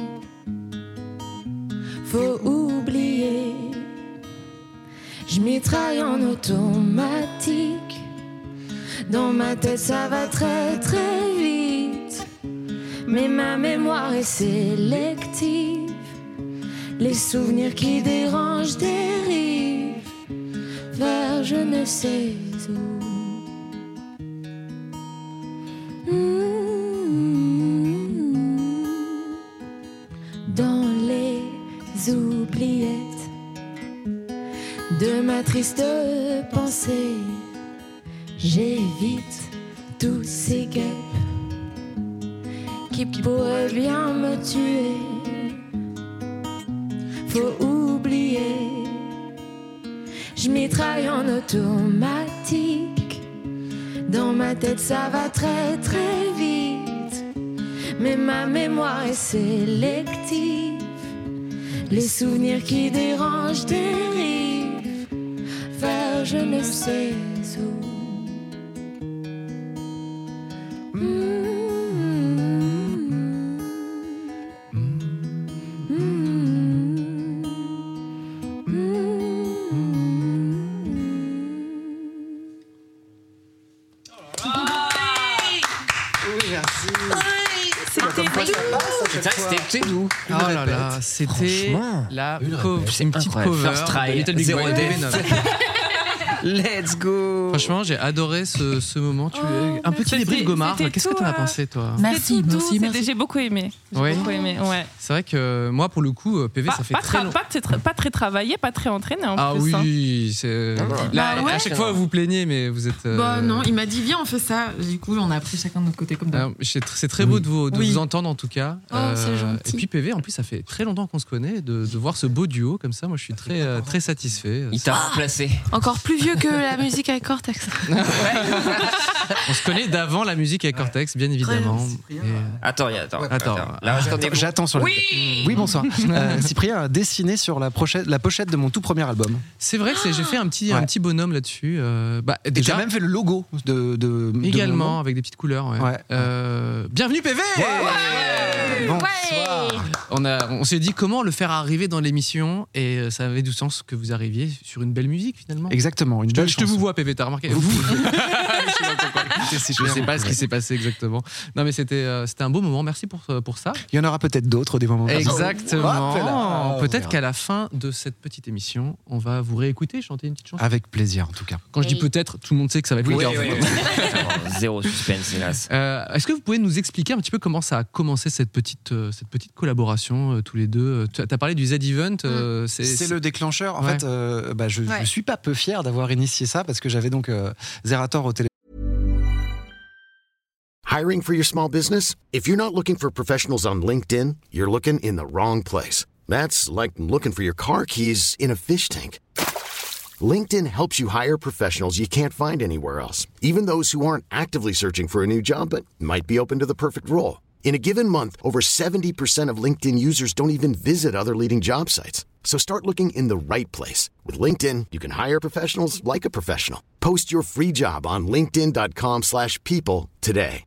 Faut oublier. Je mitraille en automatique. Dans ma tête, ça va très très vite. Mais ma mémoire est sélective. Les souvenirs qui dérangent dérivent vers je ne sais où. Dans les oubliettes de ma triste pensée, j'évite tous ces guêpes qui pourraient bien me tuer. Faut oublier. Je mitraille en automatique. Dans ma tête ça va très très vite. Mais ma mémoire est sélective. Les souvenirs qui dérangent dérivent vers je ne sais où. C'était doux. Oh là là, c'était la cover, c'est une petite cover. First try, Little Big Boy, Let's go. Franchement, j'ai adoré ce moment. Un petit débrief Gomard. Qu'est-ce que t'en as pensé, toi? Merci. J'ai beaucoup aimé. Ouais. C'est vrai que moi, pour le coup, PV, ça fait très long. Pas très travaillé, pas très entraîné en plus. Ah oui, c'est. Là, à chaque fois, vous vous plaignez, mais vous êtes. Bah non, il m'a dit viens, on fait ça. Du coup, on a pris chacun de notre côté comme d'hab. C'est très beau de vous entendre en tout cas. C'est gentil. Et puis PV, en plus, ça fait très longtemps qu'on se connaît, de voir ce beau duo comme ça. Moi, je suis très satisfait. Il t'a remplacé. Encore plus vieux que la musique avec Cortex. On se connaît d'avant la musique avec Cortex, bien évidemment. Attends. Là, j'attends sur Oui, bonsoir. Cyprien a dessiné sur la pochette de mon tout premier album. C'est vrai que j'ai fait un petit bonhomme là-dessus. Et tu as même fait le logo de également avec des petites couleurs. Bienvenue PV. Bonsoir. On s'est dit comment le faire arriver dans l'émission et ça avait du sens que vous arriviez sur une belle musique finalement. Exactement, une belle chanson. Je te vous vois PV, t'as remarqué? Je sais pas ce qui s'est passé exactement. Non mais c'était un beau moment, merci pour ça. Il y en aura peut-être d'autres des moments. Exactement. Peut-être qu'à la fin de cette petite émission, on va vous réécouter chanter une petite chanson. Avec plaisir en tout cas. Quand je dis peut-être, tout le monde sait que ça va être le cas. Zéro suspense hélas. Est-ce que vous pouvez nous expliquer un petit peu comment ça a commencé cette petite collaboration tous les deux? Tu as parlé du Z-Event. C'est le déclencheur. En fait, je suis pas peu fier d'avoir initié ça parce que j'avais donc Zerator au téléphone. Hiring for your small business? If you're not looking for professionals on LinkedIn, you're looking in the wrong place. That's like looking for your car keys in a fish tank. LinkedIn helps you hire professionals you can't find anywhere else, even those who aren't actively searching for a new job but might be open to the perfect role. In a given month, over 70% of LinkedIn users don't even visit other leading job sites. So start looking in the right place. With LinkedIn, you can hire professionals like a professional. Post your free job on linkedin.com/people today.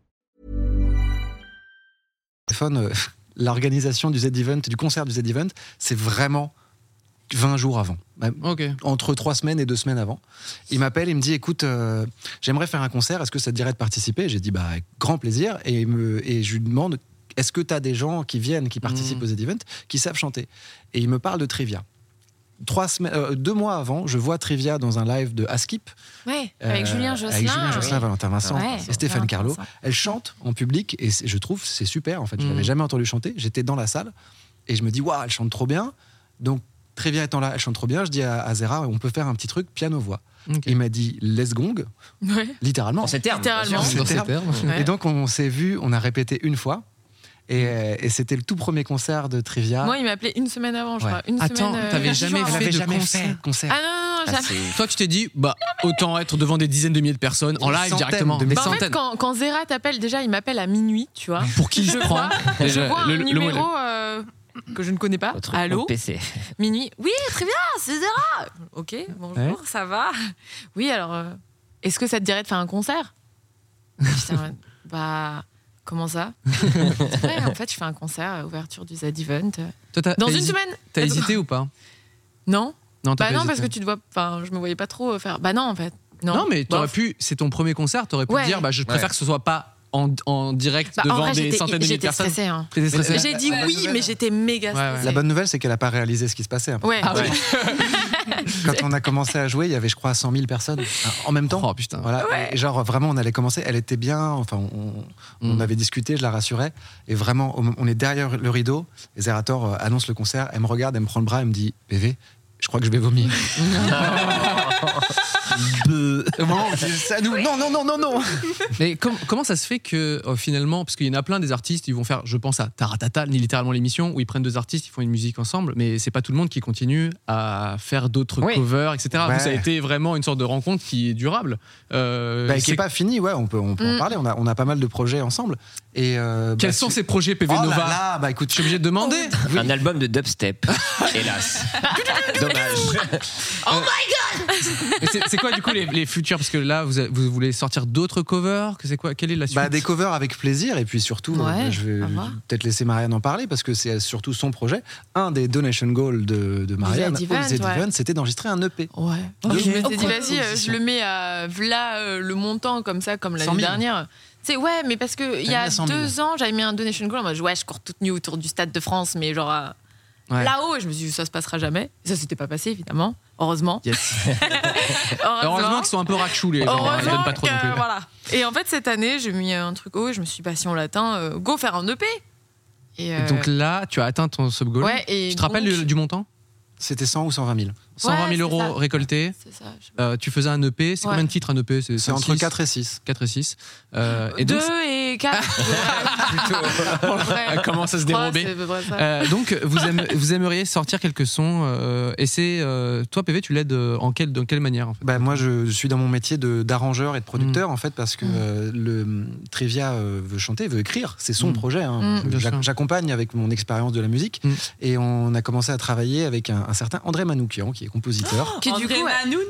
L'organisation du Z-Event, du concert du Z-Event, c'est vraiment 20 jours avant. Entre 3 semaines et 2 semaines avant. Il m'appelle, il me dit écoute, j'aimerais faire un concert, est-ce que ça te dirait de participer? J'ai dit avec grand plaisir. Et je lui demande est-ce que tu as des gens qui viennent, qui participent aux Z-Event, qui savent chanter? Et il me parle de Trivia. 2 mois avant, je vois Trivia dans un live de Askip. Ouais, avec Julien Josselin. Valentin Vincent et Stéphane Valentin Carlo. Vincent. Elle chante en public et je trouve c'est super. En fait, je l'avais jamais entendu chanter. J'étais dans la salle et je me dis waouh, elle chante trop bien. Donc Trivia étant là, elle chante trop bien. Je dis à Zera, on peut faire un petit truc piano-voix. Okay. Il m'a dit let's gong, littéralement. En ces termes. Et donc on s'est vu, on a répété une fois. Et c'était le tout premier concert de Trivia. Moi, il m'a appelé une semaine avant, je crois. T'avais jamais fait de concert. Ah non, jamais. Toi, tu t'es dit, autant être devant des dizaines de milliers de personnes en live directement. En fait, quand Zera t'appelle, déjà, il m'appelle à minuit, tu vois. Pour qui il se prend Je vois un numéro que je ne connais pas. Allô PC. Minuit. Oui, Trivia, c'est Zera. Ok, bonjour, ça va. Oui, alors, est-ce que ça te dirait de faire un concert? Comment ça? C'est vrai, en fait, je fais un concert à ouverture du Z-Event. Dans une semaine. T'as hésité ou pas? Non. Non, parce que tu te vois. Enfin, je me voyais pas trop faire. Non, en fait. Non, mais t'aurais pu. C'est ton premier concert, t'aurais pu dire, je préfère que ce soit pas en direct devant des centaines de milliers de personnes. J'étais stressée. J'ai dit oui, mais j'étais méga stressée. La bonne nouvelle, c'est qu'elle a pas réalisé ce qui se passait. Ouais. Quand on a commencé à jouer, il y avait, je crois, 100 000 personnes en même temps. Oh putain. Voilà. Ouais. Et genre, vraiment, on allait commencer. Elle était bien. Enfin, on avait discuté, je la rassurais. Et vraiment, on est derrière le rideau. Et Zerator annonce le concert. Elle me regarde, elle me prend le bras, elle me dit PV, je crois que je vais vomir. Non. Mais comment ça se fait que finalement, parce qu'il y en a plein des artistes, ils vont faire, je pense à Taratata, littéralement l'émission, où ils prennent 2 artistes, ils font une musique ensemble, mais c'est pas tout le monde qui continue à faire d'autres covers, etc. Ouais. Donc ça a été vraiment une sorte de rencontre qui est durable. Qui est pas fini, on peut en parler. On a pas mal de projets ensemble. Et quels sont ces projets, PV Nova? Écoute, je suis obligé de demander. Un album de dubstep, hélas. Dommage. Oh my god! C'est quoi du coup les futurs? Parce que là, vous voulez sortir d'autres covers? C'est quoi? Quelle est la suite? Des covers avec plaisir. Et puis surtout, je vais peut-être laisser Marianne en parler parce que c'est surtout son projet. Un des donation goals de Marianne au Z-Event, c'était d'enregistrer un EP. Ouais. Je me suis dit, vas-y, je le mets à le montant comme ça, comme l'année dernière. Ouais, mais parce qu'il y a 2 ans, j'avais mis un donation goal en mode je cours toute nue autour du Stade de France, mais genre là-haut, et je me suis dit ça se passera jamais. Et ça s'était pas passé évidemment, heureusement. Yes. Heureusement qu'ils sont un peu rachous les gens, ils donnent pas trop non plus. Voilà. Et en fait cette année, j'ai mis un truc haut et je me suis dit si on l'atteint, go faire un EP. Et donc là, tu as atteint ton sub goal. Ouais, tu te rappelles du montant? C'était 100 ou 120 000. 120 000 euros récoltés. C'est ça. Tu faisais un EP. C'est combien de titres un EP? C'est entre 4 et 6. 4 et 6. Et 2 et 4. Elle commence à se dérober. Donc, vous aimeriez sortir quelques sons. Et c'est. Toi, PV, tu l'aides dans quelle manière en fait? Moi, je suis dans mon métier d'arrangeur et de producteur, en fait, parce que le Trivia veut chanter, veut écrire. C'est son projet. J'accompagne avec mon expérience de la musique. Et on a commencé à travailler avec un certain André Manoukian, qui est compositeur. Qui du coup,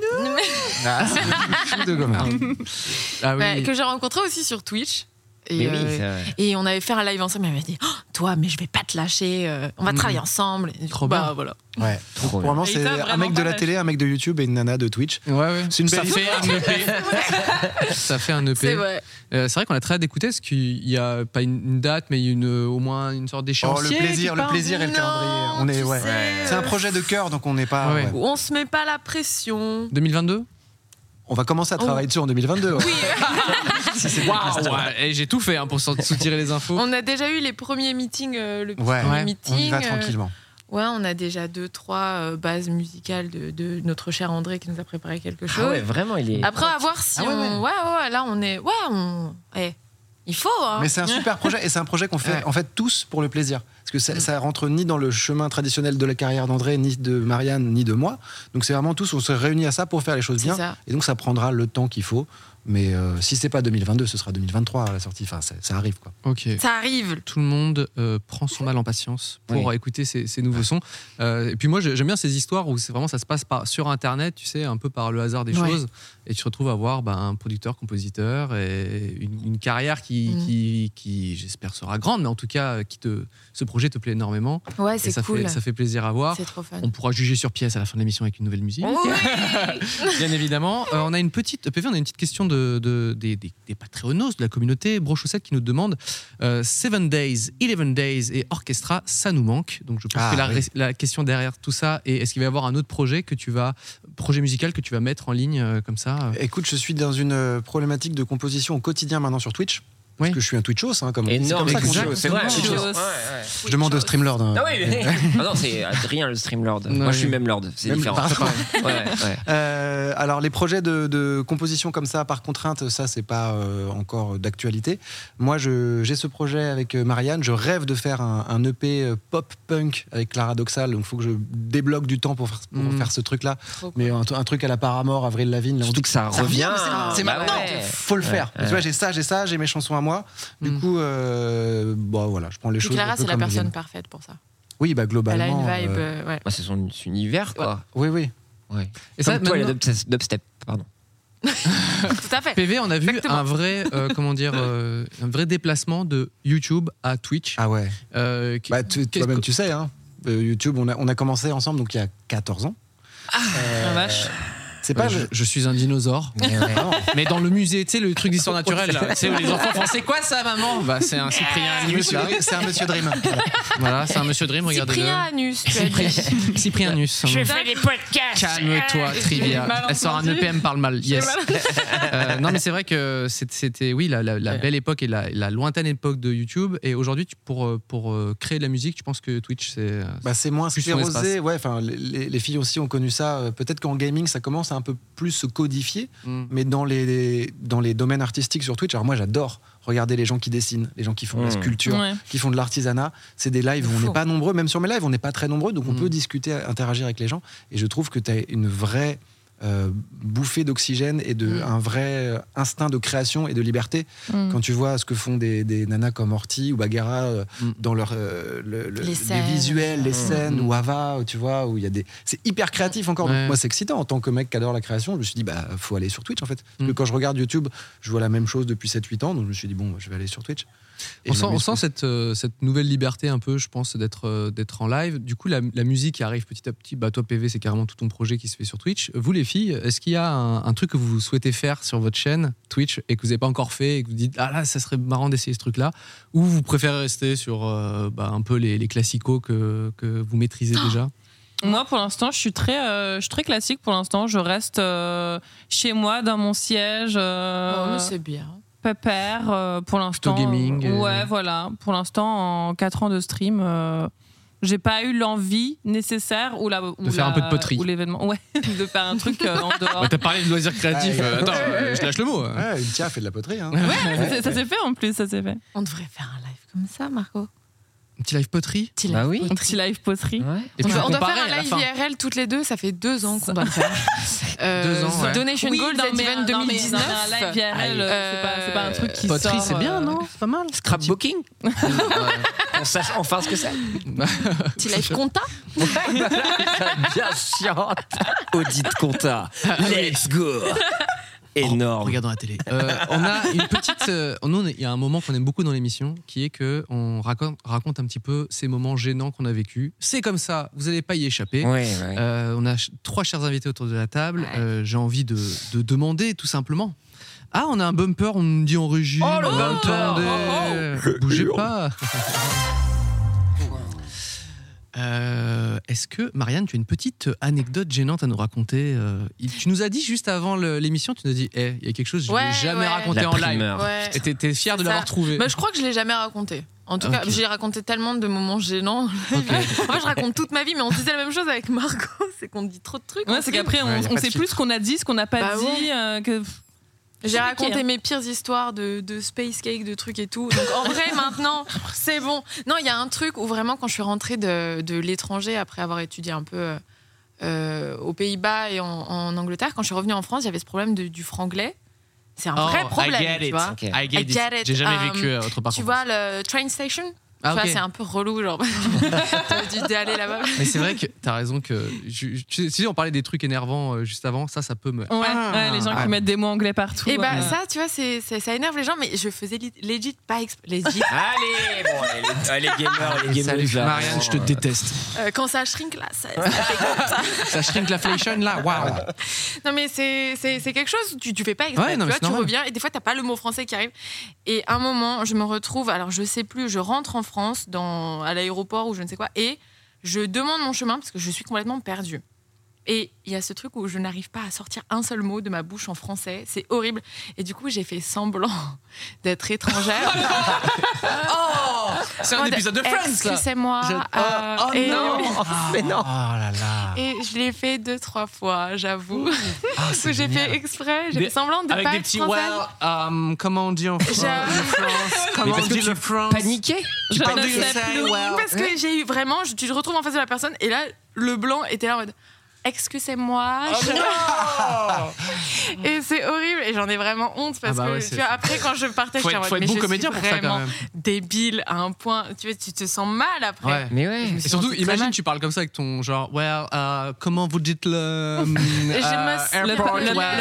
c'est de Gomard. Que j'ai rencontré aussi sur Twitch. Et on avait fait un live ensemble. Il m'avait dit toi, mais je vais pas te lâcher. On va travailler ensemble. Trop bien. Voilà. Ouais. Pour le moment, c'est un mec de la télé, un mec de YouTube et une nana de Twitch. Ouais. C'est une belle Ça fait un EP. C'est vrai. C'est vrai qu'on a très hâte d'écouter parce qu'il y a pas une date, mais il y a au moins une sorte d'échéancier. Le plaisir et le calendrier. C'est un projet de cœur, donc on n'est pas. On se met pas la pression. 2022. On va commencer à travailler dessus en 2022. Oui. Et j'ai tout fait pour soutirer les infos. On a déjà eu les premiers meetings, meeting. On y va tranquillement. On a déjà 2-3 bases musicales de notre cher André qui nous a préparé quelque chose. Ah ouais, vraiment, il est. Après, à voir si là on est. Il faut. Mais c'est un super projet et c'est un projet qu'on fait en fait tous pour le plaisir. Parce que ça rentre ni dans le chemin traditionnel de la carrière d'André, ni de Marianne, ni de moi. Donc c'est vraiment tous, on se réunit à ça pour faire les choses bien. Et donc ça prendra le temps qu'il faut. Mais si c'est pas 2022, ce sera 2023 à la sortie. Enfin, ça arrive quoi. Ok. Ça arrive. Tout le monde prend son mal en patience pour écouter ces nouveaux sons. Et puis moi, j'aime bien ces histoires où c'est vraiment ça se passe sur Internet, tu sais, un peu par le hasard des choses. Et tu te retrouves à voir un producteur, compositeur et une carrière qui j'espère sera grande, mais en tout cas ce projet te plaît énormément. Ouais, c'est cool. Ça fait plaisir à voir. C'est trop fun. On pourra juger sur pièce à la fin de l'émission avec une nouvelle musique. Oui. Bien évidemment. On a une petite question de des Patreonos, de la communauté Brochoussette qui nous demandent 7 Days, 11 Days et Orchestra, ça nous manque. Donc je pense que la question derrière tout ça est est-ce qu'il va y avoir un autre projet musical que tu vas mettre en ligne comme ça Écoute, je suis dans une problématique de composition au quotidien maintenant sur Twitch. Parce que je suis un Twitchos, comme énorme, c'est vrai. Je demande au Streamlord. Ah oui, non, c'est Adrien le Streamlord. Moi, je suis même Lord, c'est différent. Alors, les projets de composition comme ça, par contrainte, ça, c'est pas encore d'actualité. Moi, j'ai ce projet avec Marianne. Je rêve de faire un EP pop-punk avec Clara Doxal. Donc, il faut que je débloque du temps pour faire ce truc-là. Mais un truc à la Paramore, Avril Lavigne. Surtout que ça revient. C'est maintenant. Faut le faire. Tu vois, j'ai ça, j'ai mes chansons à moi. Du coup, voilà, je prends les choses. Clara, c'est la personne parfaite pour ça. Oui, globalement. Elle a une vibe. C'est son univers, quoi. Oui. Et ça, toi, il y a dubstep, pardon. Tout à fait. PV, on a vu un vrai, un vrai déplacement de YouTube à Twitch. Ah ouais. Toi-même, tu sais, hein, YouTube, on a commencé ensemble, donc il y a 14 ans. La vache. C'est pas je suis un dinosaure. Mais dans le musée, tu sais, le truc d'histoire naturelle, là, tu sais, où les enfants font c'est quoi ça, maman? C'est un Cyprien Anus, là. C'est un Monsieur Dream. Voilà, c'est un Monsieur Dream, regardez-le. Cyprien Anus, tu as dit. Cyprien Anus. Je fais des podcasts. Calme-toi, Trivia. Elle sort un EPM parle mal. Yes. Non, mais c'est vrai que c'était, la belle époque et la lointaine époque de YouTube. Et aujourd'hui, pour créer de la musique, tu penses que Twitch, c'est moins sclérosé. Ouais, enfin, les filles aussi ont connu ça. Peut-être qu'en gaming, ça commence à un peu plus se codifier, mais dans les domaines artistiques sur Twitch, alors moi j'adore regarder les gens qui dessinent, les gens qui font de la sculpture, qui font de l'artisanat. C'est des lives où on n'est pas nombreux, même sur mes lives on n'est pas très nombreux, donc on peut discuter, interagir avec les gens, et je trouve que tu as une vraie bouffée d'oxygène et un vrai instinct de création et de liberté quand tu vois ce que font des nanas comme Horty ou Bagheera dans leur les visuels, les scènes, ou Ava, tu vois, où il y a c'est hyper créatif encore. Donc moi c'est excitant en tant que mec qui adore la création. Je me suis dit faut aller sur Twitch en fait, parce que quand je regarde YouTube je vois la même chose depuis 7-8 ans, donc je me suis dit je vais aller sur Twitch. On sent cette nouvelle liberté un peu, je pense, d'être en live. Du coup, la musique qui arrive petit à petit. Toi, PV, c'est carrément tout ton projet qui se fait sur Twitch. Vous, les filles, est-ce qu'il y a un truc que vous souhaitez faire sur votre chaîne Twitch et que vous n'avez pas encore fait et que vous dites là, ça serait marrant d'essayer ce truc-là, ou vous préférez rester sur un peu les classicos que vous maîtrisez déjà? Moi, pour l'instant, je suis très classique. Pour l'instant, je reste chez moi, dans mon siège. Mais c'est bien. Pépère, pour l'instant. Plutôt gaming. Ouais, voilà. Pour l'instant, en 4 ans de stream, j'ai pas eu l'envie nécessaire de faire un peu de poterie. Ou l'événement. Ouais, de faire un truc en dehors. T'as parlé de loisirs créatifs. Attends, je lâche le mot. Ouais, une tia fait de la poterie. Hein. Ouais, ça s'est fait en plus, ça s'est fait. On devrait faire un live comme ça, Marco. Un petit live poterie. Un petit live poterie. Ouais. On doit faire un live IRL toutes les deux, ça fait 2 ans qu'on doit le faire. 2 ans, ouais. Donation Gold Event 2019. Un live IRL, c'est pas un truc qui poterie, sort. C'est bien, non? C'est pas mal. Scrapbooking. On sache enfin ce que c'est. Petit live compta. Bien chiante. Audit compta. Let's go. Énorme. Regardons la télé. On a une petite. Il y a un moment qu'on aime beaucoup dans l'émission, qui est que on raconte un petit peu ces moments gênants qu'on a vécus. C'est comme ça, vous n'allez pas y échapper. On a 3 chers invités autour de la table. J'ai envie de demander tout simplement. Ah, on a un bumper, on nous dit en régie. Oh, le bumper. Bougez pas. Est-ce que, Marianne, tu as une petite anecdote gênante à nous raconter? Tu nous as dit juste avant l'émission, tu nous as dit il y a quelque chose que je n'ai jamais raconté en live. Et t'es fière de l'avoir trouvé. Je crois que je ne l'ai jamais raconté. En tout cas, j'ai raconté tellement de moments gênants. En fait, je raconte toute ma vie, mais on disait la même chose avec Marco, c'est qu'on dit trop de trucs. Ouais, c'est qu'après, on sait plus ce qu'on a dit, ce qu'on n'a pas dit. J'ai raconté mes pires histoires de space cake, de trucs et tout. Donc en vrai, maintenant, c'est bon. Non, il y a un truc où vraiment, quand je suis rentrée de l'étranger, après avoir étudié un peu aux Pays-Bas et en Angleterre, quand je suis revenue en France, il y avait ce problème du franglais. C'est un vrai problème, tu vois. I get it. J'ai jamais vécu autre part. Tu vois le train station? Tu vois, c'est un peu relou, genre, d'aller là-bas. Mais c'est vrai que t'as raison que. Si on parlait des trucs énervants juste avant, ça peut me. Ouais, les gens qui mettent des mots anglais partout. Et ça, tu vois, ça énerve les gens, mais je faisais legit pas exprès. Allez, bon, les gamers, Salut Marianne, je te déteste. Quand ça shrink là, ça fait comme ça. Ça shrink l'inflation là, waouh. Non, mais c'est quelque chose, tu fais pas exprès. Tu reviens et des fois, t'as pas le mot français qui arrive. Et à un moment, je me retrouve, alors je sais plus, je rentre en France, à l'aéroport ou je ne sais quoi, et je demande mon chemin parce que je suis complètement perdue. Et il y a ce truc où je n'arrive pas à sortir un seul mot de ma bouche en français. C'est horrible. Et du coup, j'ai fait semblant d'être étrangère. C'est un épisode de Friends, là. Excusez-moi. Non. Mais non. Oh là là. Et je l'ai fait 2-3 fois, j'avoue. J'ai fait exprès. J'ai fait semblant de avec pas des être petits française. comment on dit en France? Comment on dit le France? Paniqué. Je ne sais plus. Parce que j'ai eu vraiment... Tu te retrouves en face de la personne et là, le blanc était là en mode... Excusez-moi. Et c'est horrible et j'en ai vraiment honte parce que tu vois, après quand je partais, je suis en mode, mais bon comédien pour ça quand même. Débile à un point, tu te sens mal après. Ouais. Mais ouais. Et surtout, imagine tu parles comme ça avec ton genre, comment vous dites le aéroport,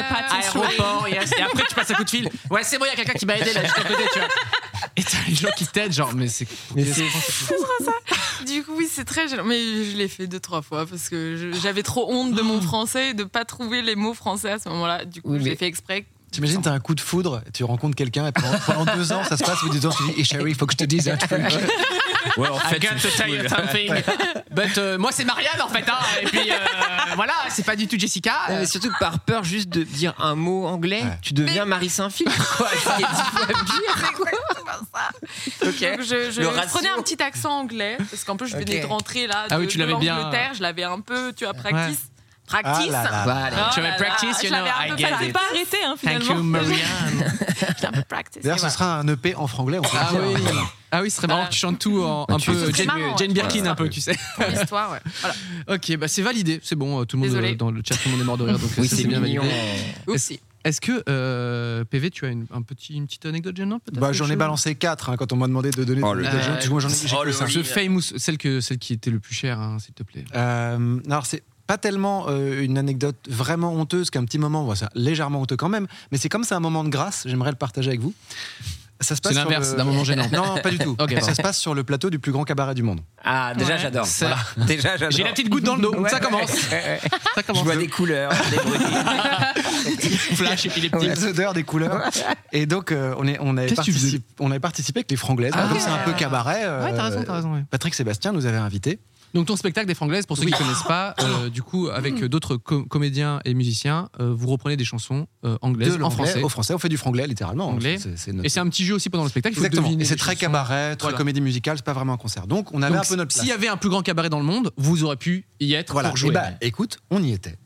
yes. Et après tu passes un coup de fil. Ouais, c'est bon, il y a quelqu'un qui m'a aidé là, juste à côté, tu vois. Et t'as les gens qui t'aident, genre, mais c'est trop ça. Du coup, oui, c'est très gênant. Mais je l'ai fait 2-3 fois parce que j'avais trop honte de mon français et de pas trouver les mots français à ce moment-là. Du coup, j'ai fait exprès. T'imagines, t'as un coup de foudre, tu rencontres quelqu'un et pendant 2 ans, ça se passe, vous dites, tu dis, chérie, il faut que je te dise un truc. Ouais, en fait, I got to tell you something. But moi, c'est Marianne, en fait. Et puis, voilà, c'est pas du tout Jessica. Mais surtout que par peur juste de dire un mot anglais, tu deviens Marie Saint-Phil. Quoi, c'est 10 fois pire. Donc, je prenais un petit accent anglais, parce qu'en plus, je venais de rentrer là de l'Angleterre. Je l'avais un peu, tu vois, practice. Practice. Tu avais practice, you know, I get it. Ça s'est pas arrêté, finalement. Thank you, Marianne. J'ai un peu practice. D'ailleurs, ce sera un EP en franglais. Ah oui, ce serait marrant que tu chantes tout un peu Jane Birkin, un peu, tu sais. Pour l'histoire, ouais. Voilà. Ok, c'est validé, c'est bon, tout le monde dans le chat, tout le monde est mort de rire, donc oui, c'est bien mignon. validé. Est-ce que, PV, tu as une petite anecdote gênante peut-être? J'en ai balancé 4 quand on m'a demandé de donner des anecdotes gênantes. Moi, j'en ai que 5. The Famous, celle qui était le plus chère, s'il te plaît. Alors, c'est pas tellement une anecdote vraiment honteuse qu'un petit moment, c'est légèrement honteux quand même, mais c'est comme c'est un moment de grâce, j'aimerais le partager avec vous. Ça se passe c'est l'inverse d'un moment gênant. Non, pas du tout. Okay, ça se passe sur le plateau du plus grand cabaret du monde. Ah, déjà j'adore. Voilà. Déjà j'adore. J'ai la petite goutte dans le dos, ça commence. Ça commence. Je vois des couleurs, des bruits. Flash épileptique. Les odeurs, des couleurs. Et donc, on avait participé avec les Franglaises. Comme c'est un peu cabaret. Ouais, t'as raison. Ouais. Patrick Sébastien nous avait invités. Donc ton spectacle des Franglaises, pour ceux qui ne connaissent pas, du coup, avec d'autres comédiens et musiciens, vous reprenez des chansons anglaises en français. Au français, on fait du franglais littéralement. Anglais. Et c'est un petit jeu aussi pendant le spectacle. Exactement. Et c'est très cabaret, très comédie musicale, c'est pas vraiment un concert. Donc on avait un peu notre place. S'il y avait un plus grand cabaret dans le monde, vous aurez pu y être pour jouer. Écoute, on y était.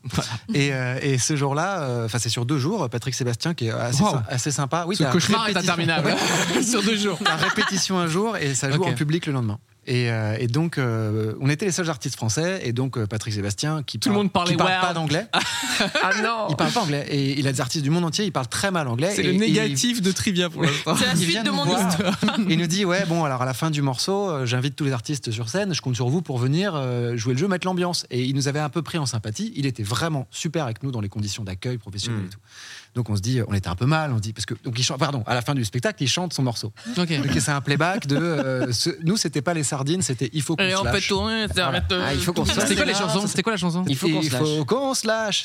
Et ce jour-là, c'est sur 2 jours, Patrick Sébastien qui est assez sympa. Oui, ce cauchemar est interminable. Sur 2 jours. La répétition un jour et ça joue en public le lendemain. Et donc, on était les seuls artistes français, et donc Patrick Sébastien, qui parle pas d'anglais. Ah non. Il parle pas anglais, et il a des artistes du monde entier, il parle très mal anglais. C'est le négatif de Trivia pour l'instant. C'est la suite de mon histoire. Il nous dit, alors à la fin du morceau, j'invite tous les artistes sur scène, je compte sur vous pour venir jouer le jeu, mettre l'ambiance. Et il nous avait un peu pris en sympathie, il était vraiment super avec nous dans les conditions d'accueil professionnel et tout. Donc on se dit, on était un peu mal, on se dit, parce que donc à la fin du spectacle, il chante son morceau. Donc c'est un playback de nous, c'était pas les sardines, c'était il faut qu'on se lâche. Il faut qu'on se lâche. C'était quoi la chanson? Il faut qu'on se lâche.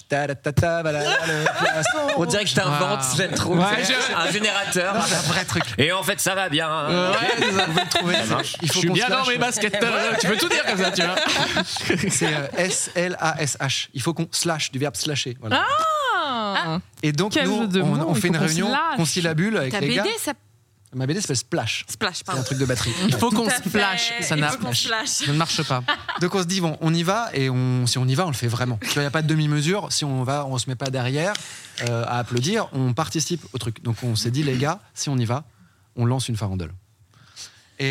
On dirait que je t'invente, j'aime trop. Un générateur. C'est un vrai truc. Et en fait, ça va bien. Vous pouvez le trouver. Je suis bien dans mes baskets. Tu peux tout dire comme ça, tu vois. C'est SLASH. Il faut qu'on slash, du verbe slasher. Voilà. Et donc, nous, on fait une réunion conciliabule avec les gars. Ma BD s'appelle Splash. C'est un truc de batterie. Il faut qu'on splash. Ça ne marche pas. Donc on se dit, on y va, et si on y va, on le fait vraiment. Il n'y a pas de demi-mesure. Si on va, on se met pas derrière à applaudir, on participe au truc. Donc on s'est dit, les gars, si on y va, on lance une farandole. Et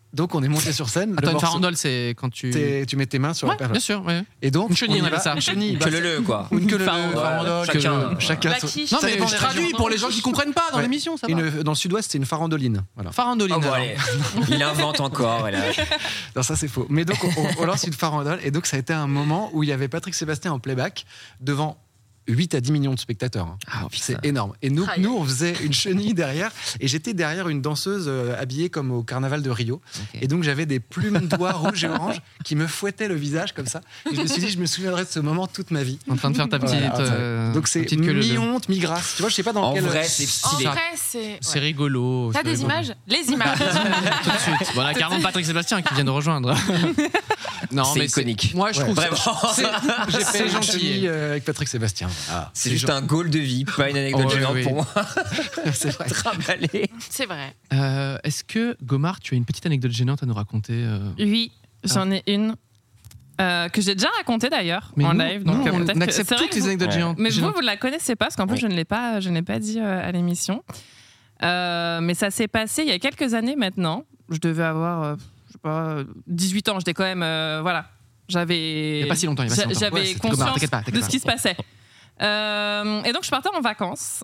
Donc on est monté sur scène. Attends, une farandole, c'est quand tu mets tes mains sur la perche. Bien sûr, ouais. Et donc une chenille, on appelle ça. Une chenille, quoi. Une farandole. Chacun. Non mais je traduis pour les gens qui comprennent pas dans l'émission, ça va. Dans le Sud-Ouest, c'est une farandoline. Voilà. Farandoline. Il invente encore. Non, ça c'est faux. Mais donc on lance une farandole et donc ça a été un moment où il y avait Patrick Sébastien en playback devant 8 à 10 millions de spectateurs. C'est énorme. Et nous, on faisait une chenille derrière. Et j'étais derrière une danseuse habillée comme au carnaval de Rio. Okay. Et donc, j'avais des plumes d'oie rouges et oranges qui me fouettaient le visage comme ça. Et je me suis dit, je me souviendrai de ce moment toute ma vie. En train de faire ta petite. Donc, c'est mi-honte, mi-grâce. Tu vois, je sais pas dans quel. En vrai, c'est stylé. C'est rigolo. T'as des images ? Les images. Tout de suite. Bon, on a carrément Patrick Sébastien qui vient de rejoindre. Non, c'est iconique. Moi, je trouve vraiment. J'ai fait une chenille avec Patrick Sébastien. C'est juste un goal de vie, pas une anecdote gênante pour moi. C'est vrai. C'est vrai. Est-ce que, Gomard, tu as une petite anecdote gênante à nous raconter Oui, j'en ai une. Que j'ai déjà racontée d'ailleurs en live. Donc on accepte toutes les anecdotes gênantes. Mais vous ne la connaissez pas, parce qu'en plus, je ne l'ai pas dit à l'émission. Mais ça s'est passé il y a quelques années maintenant. Je devais avoir, je sais pas, 18 ans. J'étais quand même, voilà. J'avais. Il n'y a pas si longtemps. J'avais conscience de ce qui se passait. Et donc je partais en vacances.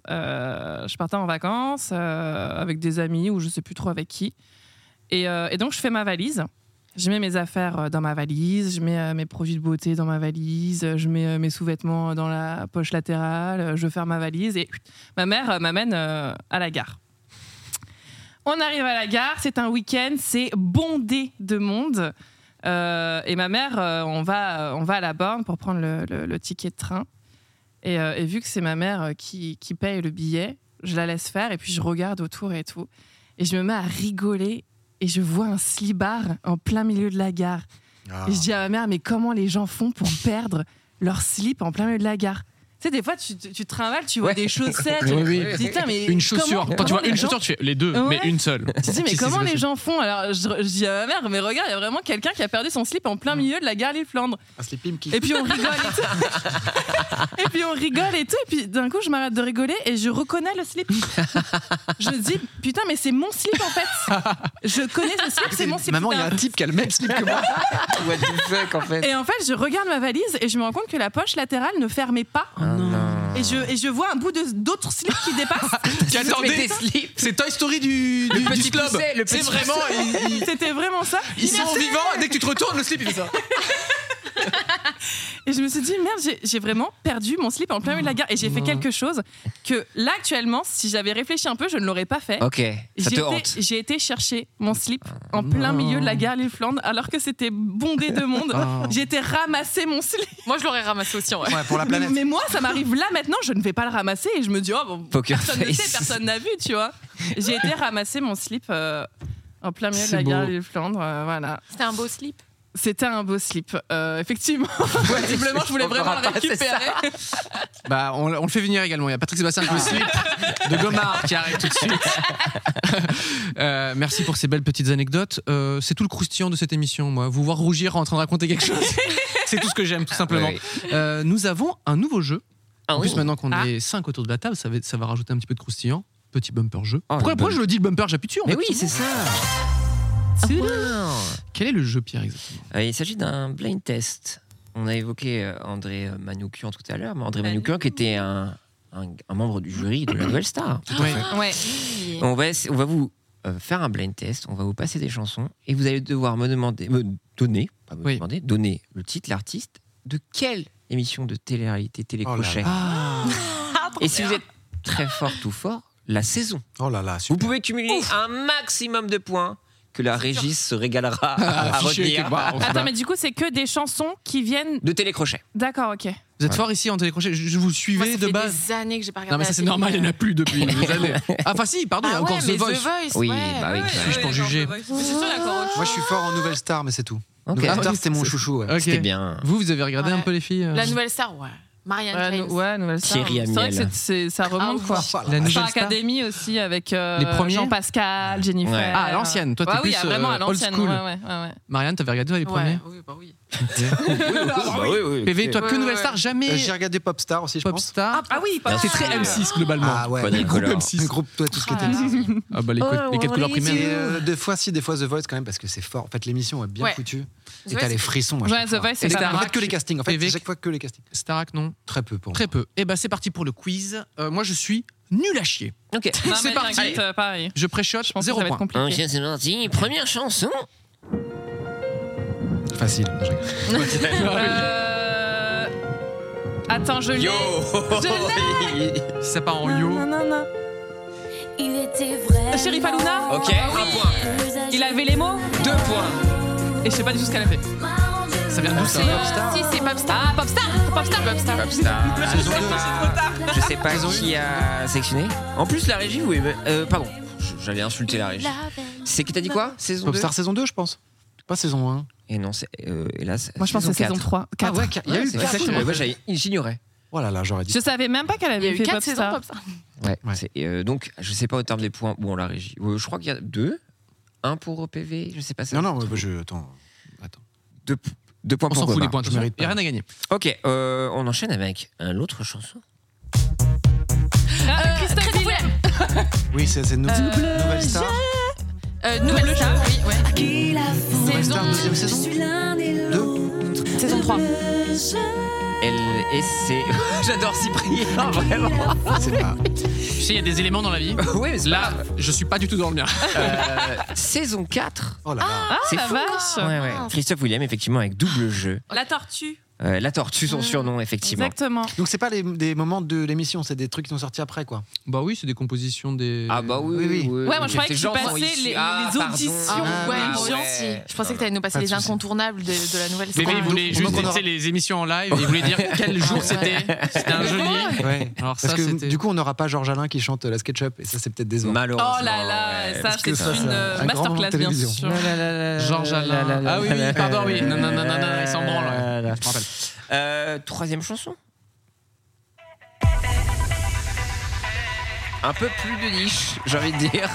Avec des amis ou je sais plus trop avec qui. Et donc je fais ma valise. Je mets mes affaires dans ma valise, je mets mes produits de beauté dans ma valise, je mets mes sous-vêtements dans la poche latérale, je ferme ma valise et ma mère m'amène à la gare. On arrive à la gare, c'est un week-end, c'est bondé de monde. Et ma mère, on va à la borne pour prendre le ticket de train. Et vu que c'est ma mère qui paye le billet, je la laisse faire et puis je regarde autour et tout. Et je me mets à rigoler et je vois un slibard en plein milieu de la gare. Et je dis à ma mère, mais comment les gens font pour perdre leur slip en plein milieu de la gare ? Tu sais, des fois, tu te trimbales, tu vois des chaussettes. Oui. Mais une chaussure. Quand tu vois une chaussure, tu fais les deux, mais une seule. Tu dis, mais comment les gens font ? Alors, je dis à ma mère, mais regarde, il y a vraiment quelqu'un qui a perdu son slip en plein milieu de la gare Lille-Flandre. Un slip pimki. Et puis on rigole et tout. Et puis d'un coup, je m'arrête de rigoler et je reconnais le slip. Je me dis, putain, mais c'est mon slip en fait. Je connais ce slip, c'est mon slip. Maman, il y a un type qui a le même slip que moi. What the fuck, en fait. Et en fait, je regarde ma valise et je me rends compte que la poche latérale ne fermait pas. Et je vois un bout d'autres slips qui dépassent. Attendez, c'est Toy Story du club. C'est vraiment. C'était vraiment ça. Ils sont vivants. Dès que tu te retournes, le slip il fait ça. Et je me suis dit, merde, j'ai vraiment perdu mon slip en plein milieu de la gare. Et j'ai fait quelque chose que là, actuellement, si j'avais réfléchi un peu, je ne l'aurais pas fait. Ok, ça te hante. J'ai été chercher mon slip en plein milieu de la gare Lille-Flandre, alors que c'était bondé de monde. J'ai été ramasser mon slip. Moi, je l'aurais ramassé aussi, ouais. Pour la planète. Mais moi, ça m'arrive là maintenant, je ne vais pas le ramasser. Et je me dis, oh, bon, personne ne sait, personne n'a vu, tu vois. J'ai été ramasser mon slip en plein milieu de la gare Lille-Flandre. Voilà. C'était un beau slip. C'était un beau slip, effectivement. Visiblement, je voulais vraiment le récupérer. Bah, on le fait venir également. Il y a Patrick Sébastien avec le slip de Gomard qui arrive tout de suite. Merci pour ces belles petites anecdotes. C'est tout le croustillant de cette émission, moi. Vous voir rougir en train de raconter quelque chose. C'est tout ce que j'aime, tout simplement. Nous avons un nouveau jeu. En plus, maintenant qu'on est 5 autour de la table, ça va rajouter un petit peu de croustillant. Petit bumper jeu. Pourquoi je le dis le bumper, j'appuie dessus. Mais oui, c'est ça. Quel est le jeu, Pierre, exactement ? Il s'agit d'un blind test. On a évoqué André Manoukian tout à l'heure, mais André Manoukian qui était un membre du jury de la Nouvelle Star. Tout à fait. Ouais. On va vous faire un blind test, on va vous passer des chansons et vous allez devoir donner le titre, l'artiste, de quelle émission de télé-réalité, télécrochet. Et si vous êtes très fort ou fort, la saison. Oh là là, super. Vous pouvez cumuler un maximum de points que la régie se régalera à retenir. Attends, mais du coup, c'est que des chansons qui viennent de télécrochet. D'accord, ok. Vous êtes fort ici en télécrochet. Je vous suivais de base. Ça fait des années que j'ai pas regardé. Non, mais ça c'est normal, il n'y en a plus depuis des années. Enfin si, pardon, il y a encore The Voice. Oui, bah oui. Je pour juger. Mais c'est sûr, d'accord. Moi, je suis fort en Nouvelle Star, mais c'est tout. Okay. Nouvelle Star, c'était mon chouchou. Okay. C'était bien. Vous avez regardé un peu les filles La Nouvelle Star, ouais. Marianne James. Ouais, Nouvelle Star. Thierry C'est vrai Amiel. que ça remonte quoi. La Nouvelle Star Star. Academy aussi avec Les premiers Jean-Pascal, Jennifer. Ouais. Ah, à l'ancienne. Toi, t'es plus vraiment à old l'ancienne. school. Ouais. Marianne, t'avais regardé les premiers Oui, bah oui. oui. PV, toi, que Nouvelle Star, jamais. J'ai regardé Popstar aussi, je pense. Popstar. Ah oui, C'est très M6 globalement. Ah ouais, Quadricolore. groupe M6. Groupe, toi, tout ce qui était M6. Ah bah les 4 couleurs primaires. Et des fois The Voice quand même, parce que c'est fort. En fait, l'émission est bien foutue. Et t'as les frissons. À Ouais, chaque The fois. Voice, c'est Et pas en mal. fait que les castings. En fait, PV. c'est chaque fois que les castings. Starac, non. Très peu pour Très peu. Et bah c'est parti pour le quiz. Moi, je suis nul à chier. Ok. Non, C'est mais parti. t'inquiète, pareil. Je préchote, Je pense que 0 ça va être point. compliqué. Ok, c'est parti. Première chanson. Facile. Attends, je l'ai. Si ça part en yo. Non. Il était vrai. Sheriff Aluna. Ok, Ah oui. 1 point. Il avait les mots 2 points. et je sais pas du tout ce qu'elle a fait. Ça vient d'où ça Si, c'est Popstar. Ah, Popstar. Je sais pas qui a sélectionné. En plus, la régie, oui. Pardon, j'allais insulter la régie. C'est qui t'as dit quoi? Saison 2. Popstar saison 2, je pense. Pas saison 1. Et non, c'est hélas. Moi, je pense que c'est saison 3. Ah ouais, il y a eu Exactement. Moi, j'ignorais. Voilà, là, j'aurais dit. Je savais même pas qu'elle Il y a avait eu fait 4 saisons Popstar. Popstar. Ouais. C'est, donc, je sais pas au terme des points. Bon, la régie. Je crois qu'il y a 2. 1 pour PV. Je sais pas ça. Non, attends. 2 points On pour s'en fout Boba. des points, Je mérite il y a pas. rien à gagner. Ok, on enchaîne avec l'autre chanson. Christophe Willem. Oui, c'est Nouvelle Star. Nouvelle Star, oui, ouais. Nouvelle Star, deuxième saison. Saison 3. Et c'est. J'adore Cyprien, vraiment. C'est pas. Tu sais, il y a des éléments dans la vie. Oui, mais c'est Là, je suis pas du tout dans le mien. saison 4. Oh là là. Ah, C'est la fou. vache. Ouais. Christophe Willem, effectivement, avec double jeu. La tortue. La tortue, son surnom, effectivement. Exactement. Donc c'est pas des moments de l'émission, c'est des trucs qui sont sortis après, quoi. Bah oui, c'est des compositions des. Ah bah oui. Oui. Ouais, moi je croyais que Ces tu gens sont passais issus- les pardon. auditions. Ouais, Ah, moi ouais. aussi. Je pensais que tu allais nous passer Pas de les soucis. incontournables de la nouvelle Star. Bébé, il voulait juste on aura- tu sais, les émissions en live. Il voulait dire quel jour c'était. C'était un jeudi. Ouais. Alors Parce ça, que c'était. du coup, on n'aura pas Georges Alain qui chante la SketchUp, et ça, c'est peut-être décevant. Malheureusement. Oh là là, ouais. ça parce que c'est ça, une un grand moment de masterclass bien télévision. sûr. Georges Alain. Ah oui, pardon, oui. Non, il s'en branle. Ouais. Je me rappelle. Troisième chanson. Un peu plus de niche, j'ai envie de dire.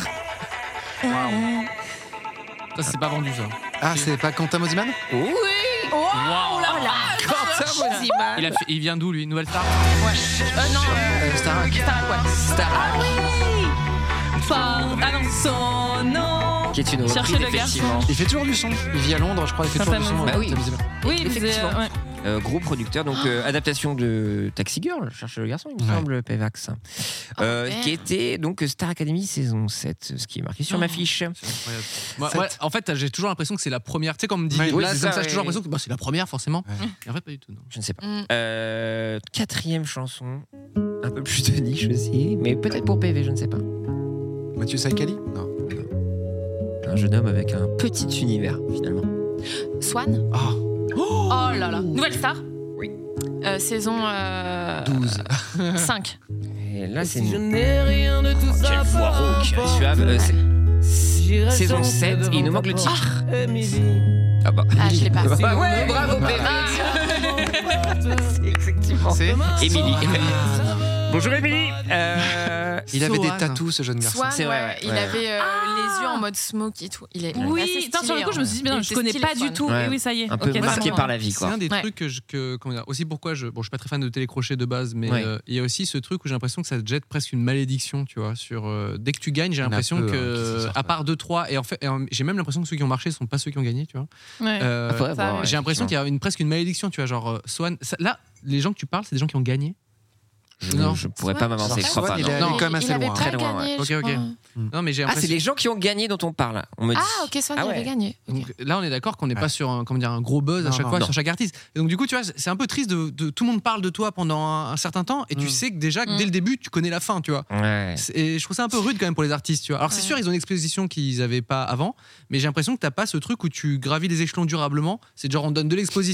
Ça, c'est pas vendu, ça. Ah, c'est pas Quentin Mosiman? Oui. Waouh. Quentin Mosiman. Il vient d'où, lui? Nouvelle Star? Non, Starac. Ah non, son nom. Qui est une Cherchez reprise, le garçon. effectivement. Il fait toujours du son. Il vit à Londres, je crois. Il fait toujours du son. Bah oui. Quentin Mosiman. Oui, il faisait, Effectivement. ouais. Gros producteur, donc adaptation de Taxi Girl, Cherchez le garçon, il me Ouais. semble, Pevax. Qui était donc Star Academy saison 7, ce qui est marqué sur ma fiche. Incroyable. Moi, Sept. ouais, en fait, j'ai toujours l'impression que c'est la première. Tu sais, quand on me dit, Oui, là, c'est comme ça, ça, j'ai toujours ouais. l'impression que bah, c'est la première, forcément. Ouais. Et en fait, pas du tout. Non. Je ne sais pas. Mm. Quatrième chanson, un peu plus de niche aussi, mais peut-être pour PV, je ne sais pas. Mathieu Saïkali? Non. Un jeune homme avec un petit univers, finalement. Swan. Oh, Oh là là. Nouvelle Star. Oui. Saison 12. 5. Et là, c'est Je une... n'ai rien de tout ça. Quel foireau qui est suave. Saison 7, et il nous manque le titre. Ah bah. Ah, je l'ai pas. Bah ouais, bravo PV. C'est effectivement. C'est Émilie. Bonjour Émilie. Il avait des Swan. tatous, ce jeune garçon. Swan, C'est vrai, ouais. il Ouais. avait les yeux en mode smoke et tout. Il est Oui, assez attends, sur le stylé, coup, je me suis dit, mais non, Il je était connais stylé, pas du Swan. tout. Ouais. Et oui, ça y est. Un peu Ok, marqué c'est bon. par la vie, C'est quoi. un des Ouais. trucs comment dire, aussi pourquoi je suis pas très fan de télécrochet de base, mais Ouais. il y a aussi ce truc où j'ai l'impression que ça te jette presque une malédiction, tu vois, sur dès que tu gagnes, j'ai Il y en a l'impression peu, qui que s'en sortent, à part 2-3 et en fait j'ai même l'impression que ceux qui ont marché sont pas ceux qui ont gagné, tu vois. Ouais. Faudrait Ça, voir, ouais. J'ai l'impression qu'il y a presque une malédiction, tu vois, genre Swan. Là, les gens que tu parles, c'est des gens qui ont gagné. Non. Je pourrais Swan, pas m'avancer, je crois Swan, pas. il non. est Non. allé quand même assez Il avait loin. pas Très loin, gagné, ouais. je Ok, crois. Non, mais j'ai Ah, c'est l'impression. les gens qui ont gagné dont on parle. On me dit. Ah, ok, Swan, Ah il avait ouais. gagné. Ok. Donc, là, on est d'accord qu'on n'est Ouais. pas sur un gros buzz à Non, chaque non, fois non. sur chaque artiste. Et donc, du coup, tu vois, c'est un peu triste de tout le monde parle de toi pendant un certain temps et tu sais que déjà, dès le début, tu connais la fin, tu vois. Ouais. Et je trouve ça un peu rude quand même pour les artistes, tu vois. Alors, c'est sûr, ils ont une exposition qu'ils n'avaient pas avant, mais j'ai l'impression que t'as pas ce truc où tu gravis les échelons durablement. C'est genre, on donne de l'exposition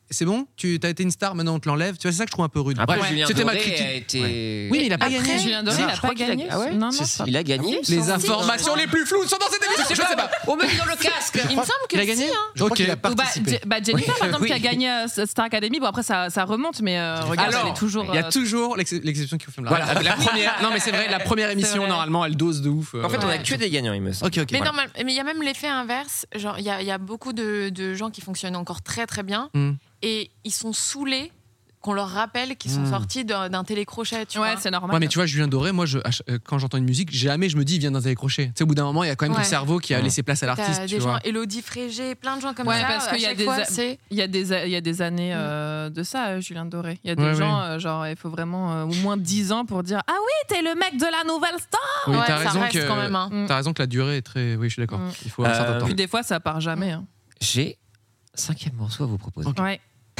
c'est bon, tu as été une star, maintenant on te l'enlève. Tu vois, c'est ça que je trouve un peu rude. Après, Bref, Julien c'était ma Doré critique. a été... Oui, mais il a pas gagné. Julien Doré, il a pas gagné. Ah ouais Non, il a gagné. Les informations les plus floues sont dans cette émission. Je sais pas. On me dit dans le casque. Il me semble que Il a gagné. si, Je crois qu'il a participé. Jennifer, par exemple, qui a gagné Star Academy. Bon, après, ça remonte, mais regarde, elle est toujours. Il y a toujours l'exception qui confirme. Voilà, la première. Non, mais c'est vrai, la première émission, normalement, elle dose de ouf. En fait, on a que des gagnants, il me semble. Ok. Mais il y a même l'effet inverse. Genre, il y a beaucoup de gens qui fonctionnent encore très très bien et ils sont saoulés qu'on leur rappelle qu'ils sont sortis d'un télécrochet. Tu vois. C'est normal. Ouais, mais tu vois, Julien Doré, moi, quand j'entends une musique, jamais je me dis, il vient d'un télécrochet. Tu sais, au bout d'un moment, il y a quand même ton cerveau qui a laissé place à l'artiste. T'as Tu des vois. gens, Élodie Frégé, plein de gens comme ça. Parce qu'il y a des années de ça, Julien Doré. Il y a des gens, genre, il faut vraiment au moins 10 ans pour dire ah oui, t'es le mec de la nouvelle star. Oui, Ouais, t'as ça raison reste quand même. T'as raison que la durée est très. Oui, je suis d'accord. Il faut un certain temps. Puis des fois, ça part jamais. Hein. J'ai 5e morceau à vous proposer. Ouais.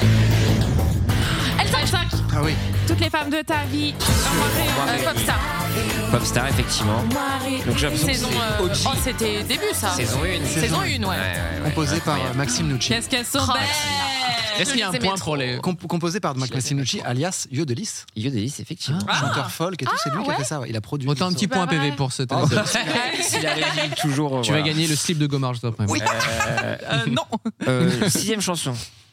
L5. Ah oui. Toutes les femmes de ta vie. Popstar. Popstar, effectivement. Donc j'ai l'impression que Saison, c'est OG. oh, c'était début ça. Saison 1. Saison 1, ouais. Composé par Maxime Nucci. Qu'est-ce qu'elles sont belles. Est-ce qu'il y a un point pour les. Composé par Maxime Nucci, alias Yodelis. Yodelis, effectivement. Chanteur folk et tout, c'est lui qui a fait ça. Il a produit. Autant un petit point PV pour cette. S'il a réagi toujours. Tu vas gagner le slip de Gomard juste après. Oui. Non. 6e chanson.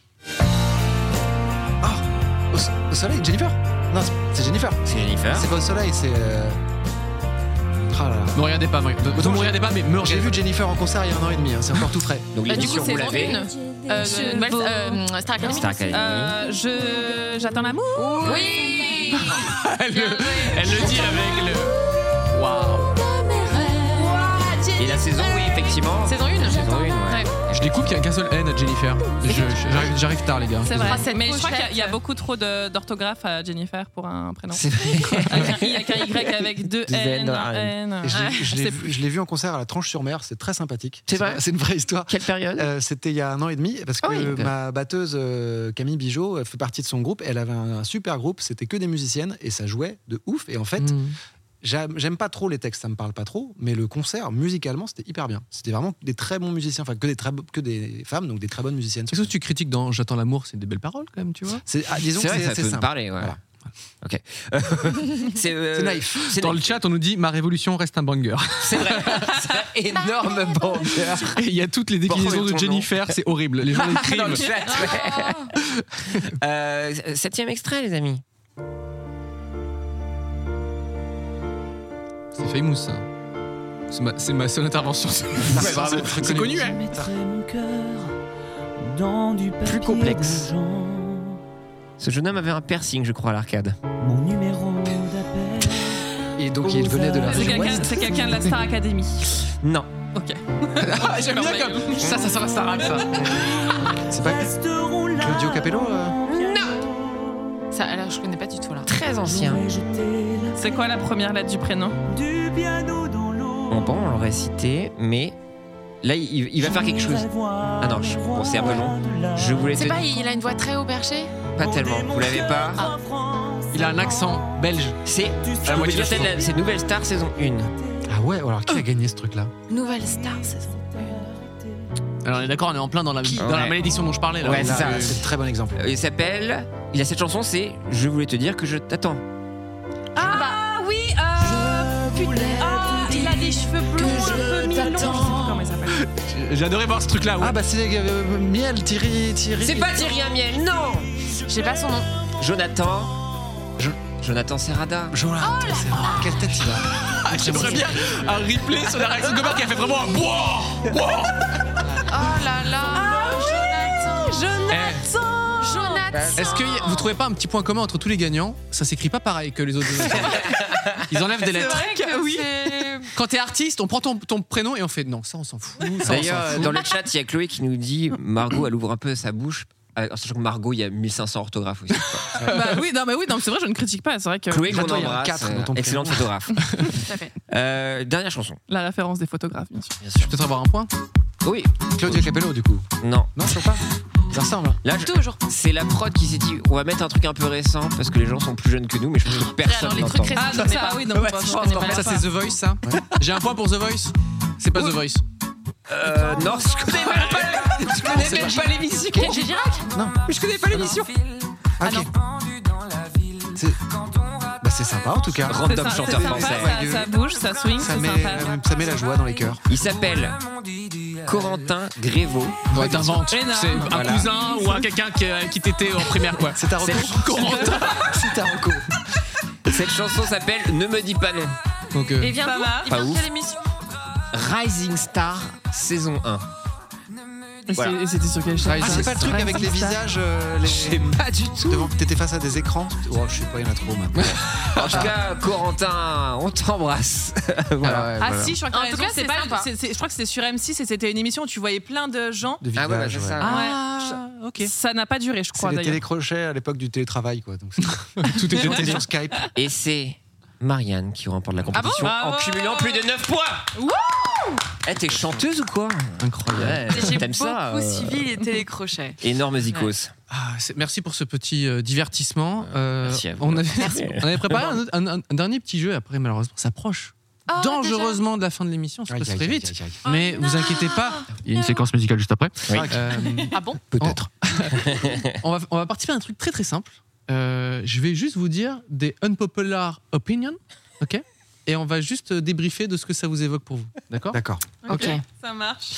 Au soleil, Jennifer. Non, c'est Jennifer. C'est Jennifer. C'est pas au soleil, c'est. Ah là là. Me regardez pas, me regardez pas, mais me J'ai regardez. vu Jennifer en concert il y a 1 an et demi, c'est encore tout frais. Donc Du coup, l'émission, vous saison l'avez. 1. Star Academy. Star Academy. J'attends l'amour. Oui. Elle le dit avec le. Waouh. Et la saison, oui, effectivement. Saison 1. Saison 1, ouais. Je découvre qu'il n'y a qu'un seul N à Jennifer. J'arrive tard, les gars. C'est vrai. Cette Mais je crois pochette. qu'il y a beaucoup trop d'orthographe à Jennifer pour un prénom. C'est vrai. Avec un Y avec 2 N, un N. Et je l'ai vu en concert à la Tranche-sur-Mer, c'est très sympathique. C'est vrai. C'est une vraie histoire. Quelle période C'était il y a 1 an et demi, parce que ma batteuse Camille Bijot fait partie de son groupe. Elle avait un super groupe, c'était que des musiciennes et ça jouait de ouf. Et en fait, j'aime pas trop les textes, ça me parle pas trop, mais le concert, musicalement, c'était hyper bien. C'était vraiment des très bons musiciens, enfin que des femmes, donc des très bonnes musiciennes. Qu'est-ce que tu critiques dans J'attends l'amour? C'est des belles paroles quand même, tu vois. Disons C'est que vrai que ça peut me simple. parler, ouais. Voilà. Ok. C'est naïf. Dans le chat, on nous dit ma révolution reste un banger. C'est vrai. C'est un énorme banger. Et il y a toutes les déclinaisons de Jennifer, c'est horrible. Les gens Dans l'écrivent. le chat, ouais. 7e extrait, les amis. C'est famous, ça. C'est ma seule intervention. C'est connu, hein. Plus complexe. Ce jeune homme avait un piercing, je crois, à l'arcade. Mon numéro d'appel. Et donc il venait de la région ouest. C'est quelqu'un de la Star Academy. Non. Ok. J'aime bien comme ça sent la Starac, ça. C'est pas Claudio Capello Ça, alors, je connais pas du tout là. Très ancien. C'est quoi la première lettre du prénom? Bon, on l'aurait cité, mais là, il va faire quelque chose. Ah non, bon, c'est un peu long. Je voulais C'est te... pas, il a une voix très haut perché? Pas tellement. Vous l'avez pas? Il a un accent belge. C'est Nouvelle Star saison 1. Ah ouais, alors qui a gagné ce truc-là? Nouvelle Star saison 1. Alors on est d'accord, on est en plein dans la malédiction dont je parlais là. Ouais, c'est ça. C'est un très bon exemple. Il s'appelle... Il a cette chanson, c'est Je voulais te dire que je t'attends. Ah oui, putain. Il a des cheveux blonds un peu mi-longs. Je sais plus comment il s'appelle. J'ai adoré voir ce truc-là. Ouais. Ah bah c'est Miel, Thierry. C'est pas Thierry Amiel, non. J'ai pas son nom. Jonathan Serrada. Quelle tête il a? J'aimerais bien un replay sur la réaction de Gomard qui a fait vraiment un boah. Oh là là. Jonathan. Est-ce que vous trouvez pas un petit point commun entre tous les gagnants? Ça s'écrit pas pareil que les autres. Ils enlèvent des lettres. C'est vrai que oui. Quand t'es artiste, on prend ton prénom et on fait non, ça on s'en fout. D'ailleurs, dans le chat, il y a Chloé qui nous dit Margot, elle ouvre un peu sa bouche. En sachant que Margot, il y a 1500 orthographes aussi. Bah oui, non, c'est vrai, je ne critique pas. C'est vrai que Chloé, qu'on Toi, il y en a embrasse, 4 dans ton excellente photographe. Tout à fait. Dernière chanson. la référence des photographes, bien sûr. Je peux peut-être avoir un point. Oui. Claudio Capello du coup. Non. Non, je sais pas. Ça ressemble. Là, Toujours. c'est la prod qui s'est dit on va mettre un truc un peu récent parce que les gens sont plus jeunes que nous, mais je pense que personne alors, les n'entend. trucs récents, Ah, donc ça, oui, donc je connais pas. Ça c'est The Voice, ça. J'ai un point pour The Voice. C'est pas The Voice. Non, je connais même pas l'émission. J'ai Girac. Non. Mais je connais pas l'émission. Ok. C'est sympa en tout cas. Random chanteur français. Ça bouge, ça swing, Ça c'est met, sympa. ça met la joie dans les cœurs. Il s'appelle Corentin Grévaux. Ouais, t'inventes. Énorme. C'est un Voilà. cousin ou quelqu'un qui t'était en primaire, quoi. C'est ta reco. Corentin. C'est ta reco. Cette chanson s'appelle Ne me dis pas non. Donc, Et vient Ça d'où va. Il Pas vient de ouf. quelle émission Rising Star, saison 1. Voilà. Et c'était sur quelle chaîne Ah, c'est pas le truc avec les visages. Je sais pas du tout. Devant, t'étais face à des écrans. Oh, je sais pas, il y en a trop maintenant. En tout cas, Corentin, on t'embrasse. Voilà. Ah si, je crois que En t'as tout raison, cas, c'est c'est pas. sympa. Je crois que c'était sur M6 et c'était une émission où tu voyais plein de gens. De Ah ouais, bah, visages, c'est ça. Ah, ok. Ça n'a pas duré, je C'est crois les d'ailleurs. télécrochets à l'époque du télétravail, quoi. Donc Tout était c'était sur Skype. Et c'est Marianne qui remporte la compétition Ah bon en cumulant plus de 9 points. Eh, t'es chanteuse ou quoi? Incroyable. J'ai T'aimes ça beaucoup suivi les télécrochets. Énorme zikos. Ah, merci pour ce petit divertissement. Merci à vous. On avait préparé un dernier petit jeu. Après, malheureusement, ça approche dangereusement de la fin de l'émission. Ça passe très vite. Mais vous inquiétez pas. Il y a une séquence musicale juste après. Oui. Ah bon? Peut-être. On va participer à un truc très très simple. Je vais juste vous dire des unpopular opinions, ok? Et on va juste débriefer de ce que ça vous évoque pour vous, d'accord? D'accord. Ok. Ça marche.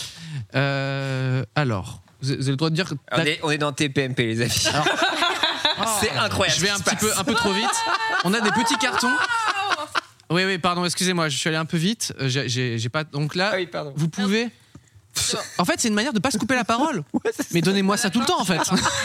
Alors, vous avez le droit de dire. On est dans TPMP, les amis. C'est incroyable. Je vais un peu trop vite. On a des petits cartons. Oui, pardon, excusez-moi, je suis allé un peu vite. J'ai pas. Donc là, pardon. vous pouvez. En fait, c'est une manière de pas se couper la parole. Mais donnez-moi ça tout le temps, en fait.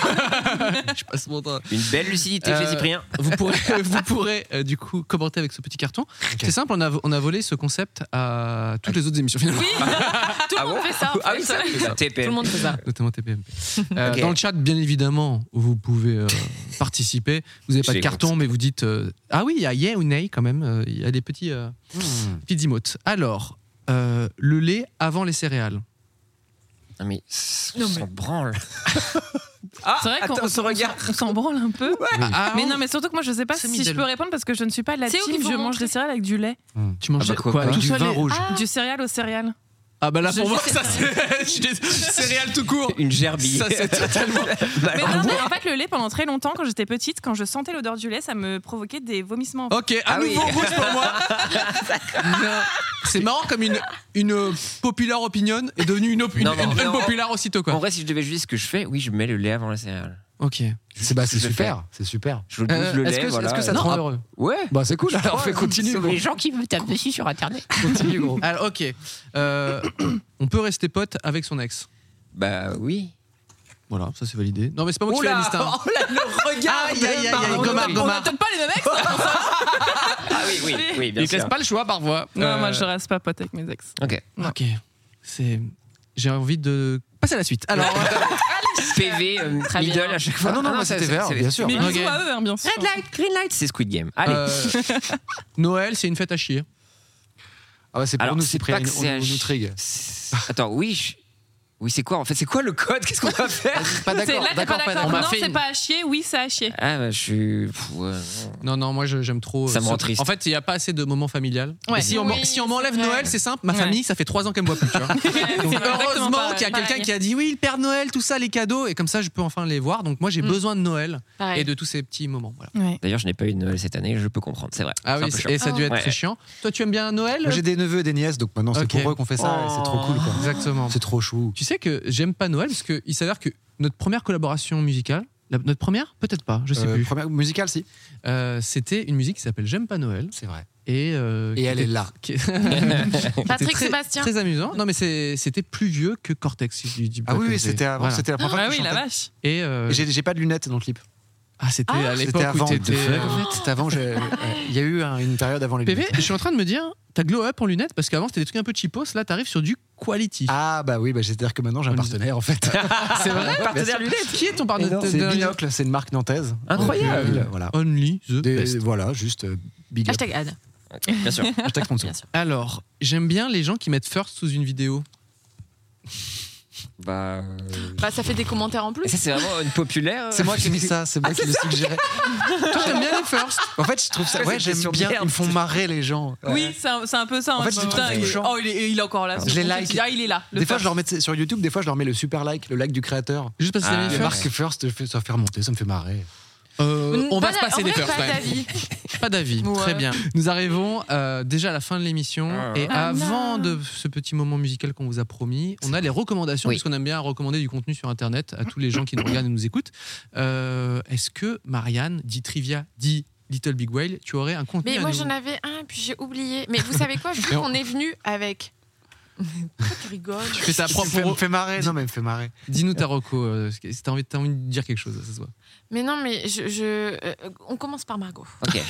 Je passe mon temps. Une belle lucidité chez Cyprien. Vous pourrez du coup commenter avec ce petit carton. Okay. C'est simple, on a volé ce concept à toutes les autres émissions finalement. Oui, tout le monde fait ça. Ah oui, ça. Tout le monde fait ça. Notamment TPMP. Okay. Dans le chat, bien évidemment, vous pouvez participer. Vous n'avez pas de carton, mais vous dites ah oui, il y a yeah ou nay quand même. Il y a des petits petites emotes. Alors, le lait avant les céréales. Non mais on s'en branle. C'est vrai qu'on s'en branle un peu. Ouais. Mais non, mais surtout que moi je sais pas si je peux répondre parce que je ne suis pas de la team. Je mange des céréales avec du lait. Tu manges quoi avec du vin rouge. Du céréal aux céréales. Ah bah là pour moi ça c'est céréales tout court. Une gerbille. Ça c'est totalement. Mais non, mais en fait le lait pendant très longtemps quand j'étais petite, quand je sentais l'odeur du lait, ça me provoquait des vomissements. Ok, à nouveau rouge pour moi. C'est marrant comme une popular opinion est devenue une populaire aussitôt quoi. En vrai, si je devais juger ce que je fais, oui, je mets le lait avant la céréale. Ok. C'est super. C'est super. Je dose le lait. Est-ce que ça te rend heureux? Ouais. Bah c'est cool. Alors fais continue. Les gens qui me tapent dessus sur internet. Continue gros. Alors ok. On peut rester pote avec son ex. Bah oui. Voilà, ça c'est validé. Non mais c'est pas moi qui fais la liste. Hein. Oh là, le regard. Aïe. Gomard. On n'a peut-être pas les mêmes ex. Ah oui, bien sûr. Il laisse pas le choix parfois. Non, moi je reste pas pote avec mes ex. Ok. J'ai envie de passer à la suite. Alors. PV, middle à chaque fois. Non, c'était vert, bien sûr. Mais bisous à eux, bien sûr. Red light, green light, c'est Squid Game. Allez. Noël, c'est une fête à chier. Ah ouais, c'est pour alors, nous, c'est pas que c'est on nous trigue. Attends, oui, c'est quoi en fait? C'est quoi le code? Qu'est-ce qu'on va faire? Pas d'accord. Là, t'es pas d'accord. Non, c'est une... pas à chier. Oui, c'est à chier. Ah, bah, je suis. Non, moi j'aime trop. Ça me rend triste. En fait, il n'y a pas assez de moments familial. Ouais. Et si on m'enlève Noël, c'est simple. Ma famille, ça fait 3 ans qu'elle me voit plus. Tu vois. Donc, heureusement qu'il y a quelqu'un qui a dit oui, le Père Noël, tout ça, les cadeaux, et comme ça, je peux enfin les voir. Donc moi, j'ai besoin de Noël et de tous ces petits moments. Voilà. D'ailleurs, je n'ai pas eu de Noël cette année. Je peux comprendre, c'est vrai. Ah oui, et ça a dû être très chiant. Toi, tu aimes bien Noël? Moi, j'ai des neveux et des nièces, donc maintenant c'est pour eux qu'on fait ça. Et c'est trop cool, quoi. Exactement. C'est trop chou. Tu sais que j'aime pas Noël parce qu'il s'avère que notre première collaboration musicale, notre première, peut-être pas, je sais plus. Première musicale, si. C'était une musique qui s'appelle J'aime pas Noël. C'est vrai. Et elle est là. Patrick Sébastien. Très amusant. Non, mais c'était plus vieux que Cortex. Si je dis ah oui, c'était avant. Voilà. C'était la première fois que je chantais. La vache. Et j'ai pas de lunettes dans le clip. Ah, c'était à l'époque où t'étais. C'était avant. Il y a eu une période avant les lunettes. PV, je suis en train de me dire, t'as glow up en lunettes parce qu'avant c'était des trucs un peu cheapos. Là, t'arrives sur du quality. Ah bah oui, c'est-à-dire que maintenant j'ai un partenaire en fait. C'est vrai. Partenaire lunettes. Qui est ton partenaire? C'est Binocle. C'est une marque nantaise. Incroyable. Voilà. Only the best. Voilà, juste big up. Hashtag ad. Bien sûr. Hashtag sponsor. Alors, j'aime bien les gens qui mettent first sous une vidéo. Bah. Bah, ça fait des commentaires en plus. Ça, c'est vraiment une populaire. C'est moi qui ai mis ça, c'est moi qui le suggérais. Toi, t'aimes bien les first. En fait, je trouve ça. Ouais, j'aime bien. Ils me font marrer les gens. Oui, c'est un peu ça. En fait, je les trouve touchants. Il est encore là. Je les like. Il est là. Des fois, je leur mets sur YouTube. Des fois, je leur mets le super like, le like du créateur. Juste parce que c'est les marques first, ça fait remonter, ça me fait marrer. On va se passer des firsts. Pas d'avis. Pas d'avis, Ouais. très bien. Nous arrivons déjà à la fin de l'émission et avant de ce petit moment musical qu'on vous a promis, on a les recommandations puisqu'on aime bien recommander du contenu sur Internet à tous les gens qui nous regardent et nous écoutent. Est-ce que Marianne, dit Trivia, dit Little Big Whale, tu aurais un contenu Mais à moi nous... j'en avais un puis j'ai oublié. Mais vous savez quoi, vu qu'on est venu avec... Pourquoi tu rigoles? Tu fais ta propre... Me fait marrer. Non, mais me fait marrer. Dis-nous ta reco, si t'as envie de dire quelque chose, ça se voit. Mais non, mais on commence par Margot. Ok.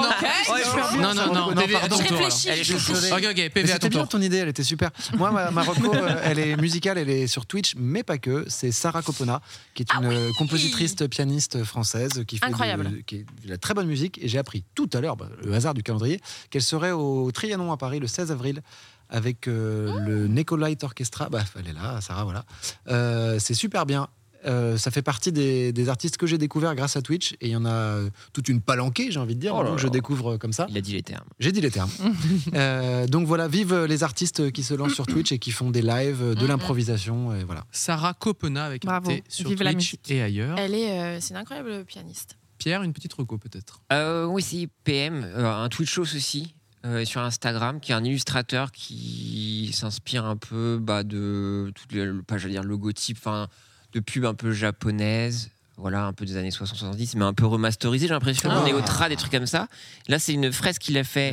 Non, PV, à ton je tour. réfléchis. Ok, PV, à ton C'était bien tour. ton idée, elle était super. Moi, ma reco, elle est musicale, elle est sur Twitch, mais pas que. C'est Sarah Copona, qui est une compositrice pianiste française qui fait qui est de la très bonne musique. Et j'ai appris tout à l'heure, le hasard du calendrier, qu'elle serait au Trianon à Paris le 16 avril. Avec le Necolite Orchestra. Elle est là, Sarah, voilà. C'est super bien. Ça fait partie des artistes que j'ai découverts grâce à Twitch. Et il y en a toute une palanquée, j'ai envie de dire, que je découvre comme ça. Il a dit les termes. J'ai dit les termes. Donc voilà, vive les artistes qui se lancent sur Twitch et qui font des lives, de l'improvisation. Et voilà. Sarah Copena avec un T sur Vive la Twitch musique. et ailleurs. C'est une incroyable pianiste. Pierre, une petite reco peut-être. Oui, c'est PM, un Twitchos aussi. Sur Instagram, qui est un illustrateur qui s'inspire un peu de toutes les, logotypes, de pubs un peu japonaises, voilà, un peu des années 60-70, mais un peu remasterisé, j'ai l'impression. On est au trad, des trucs comme ça. Là, c'est une fresque qu'il a fait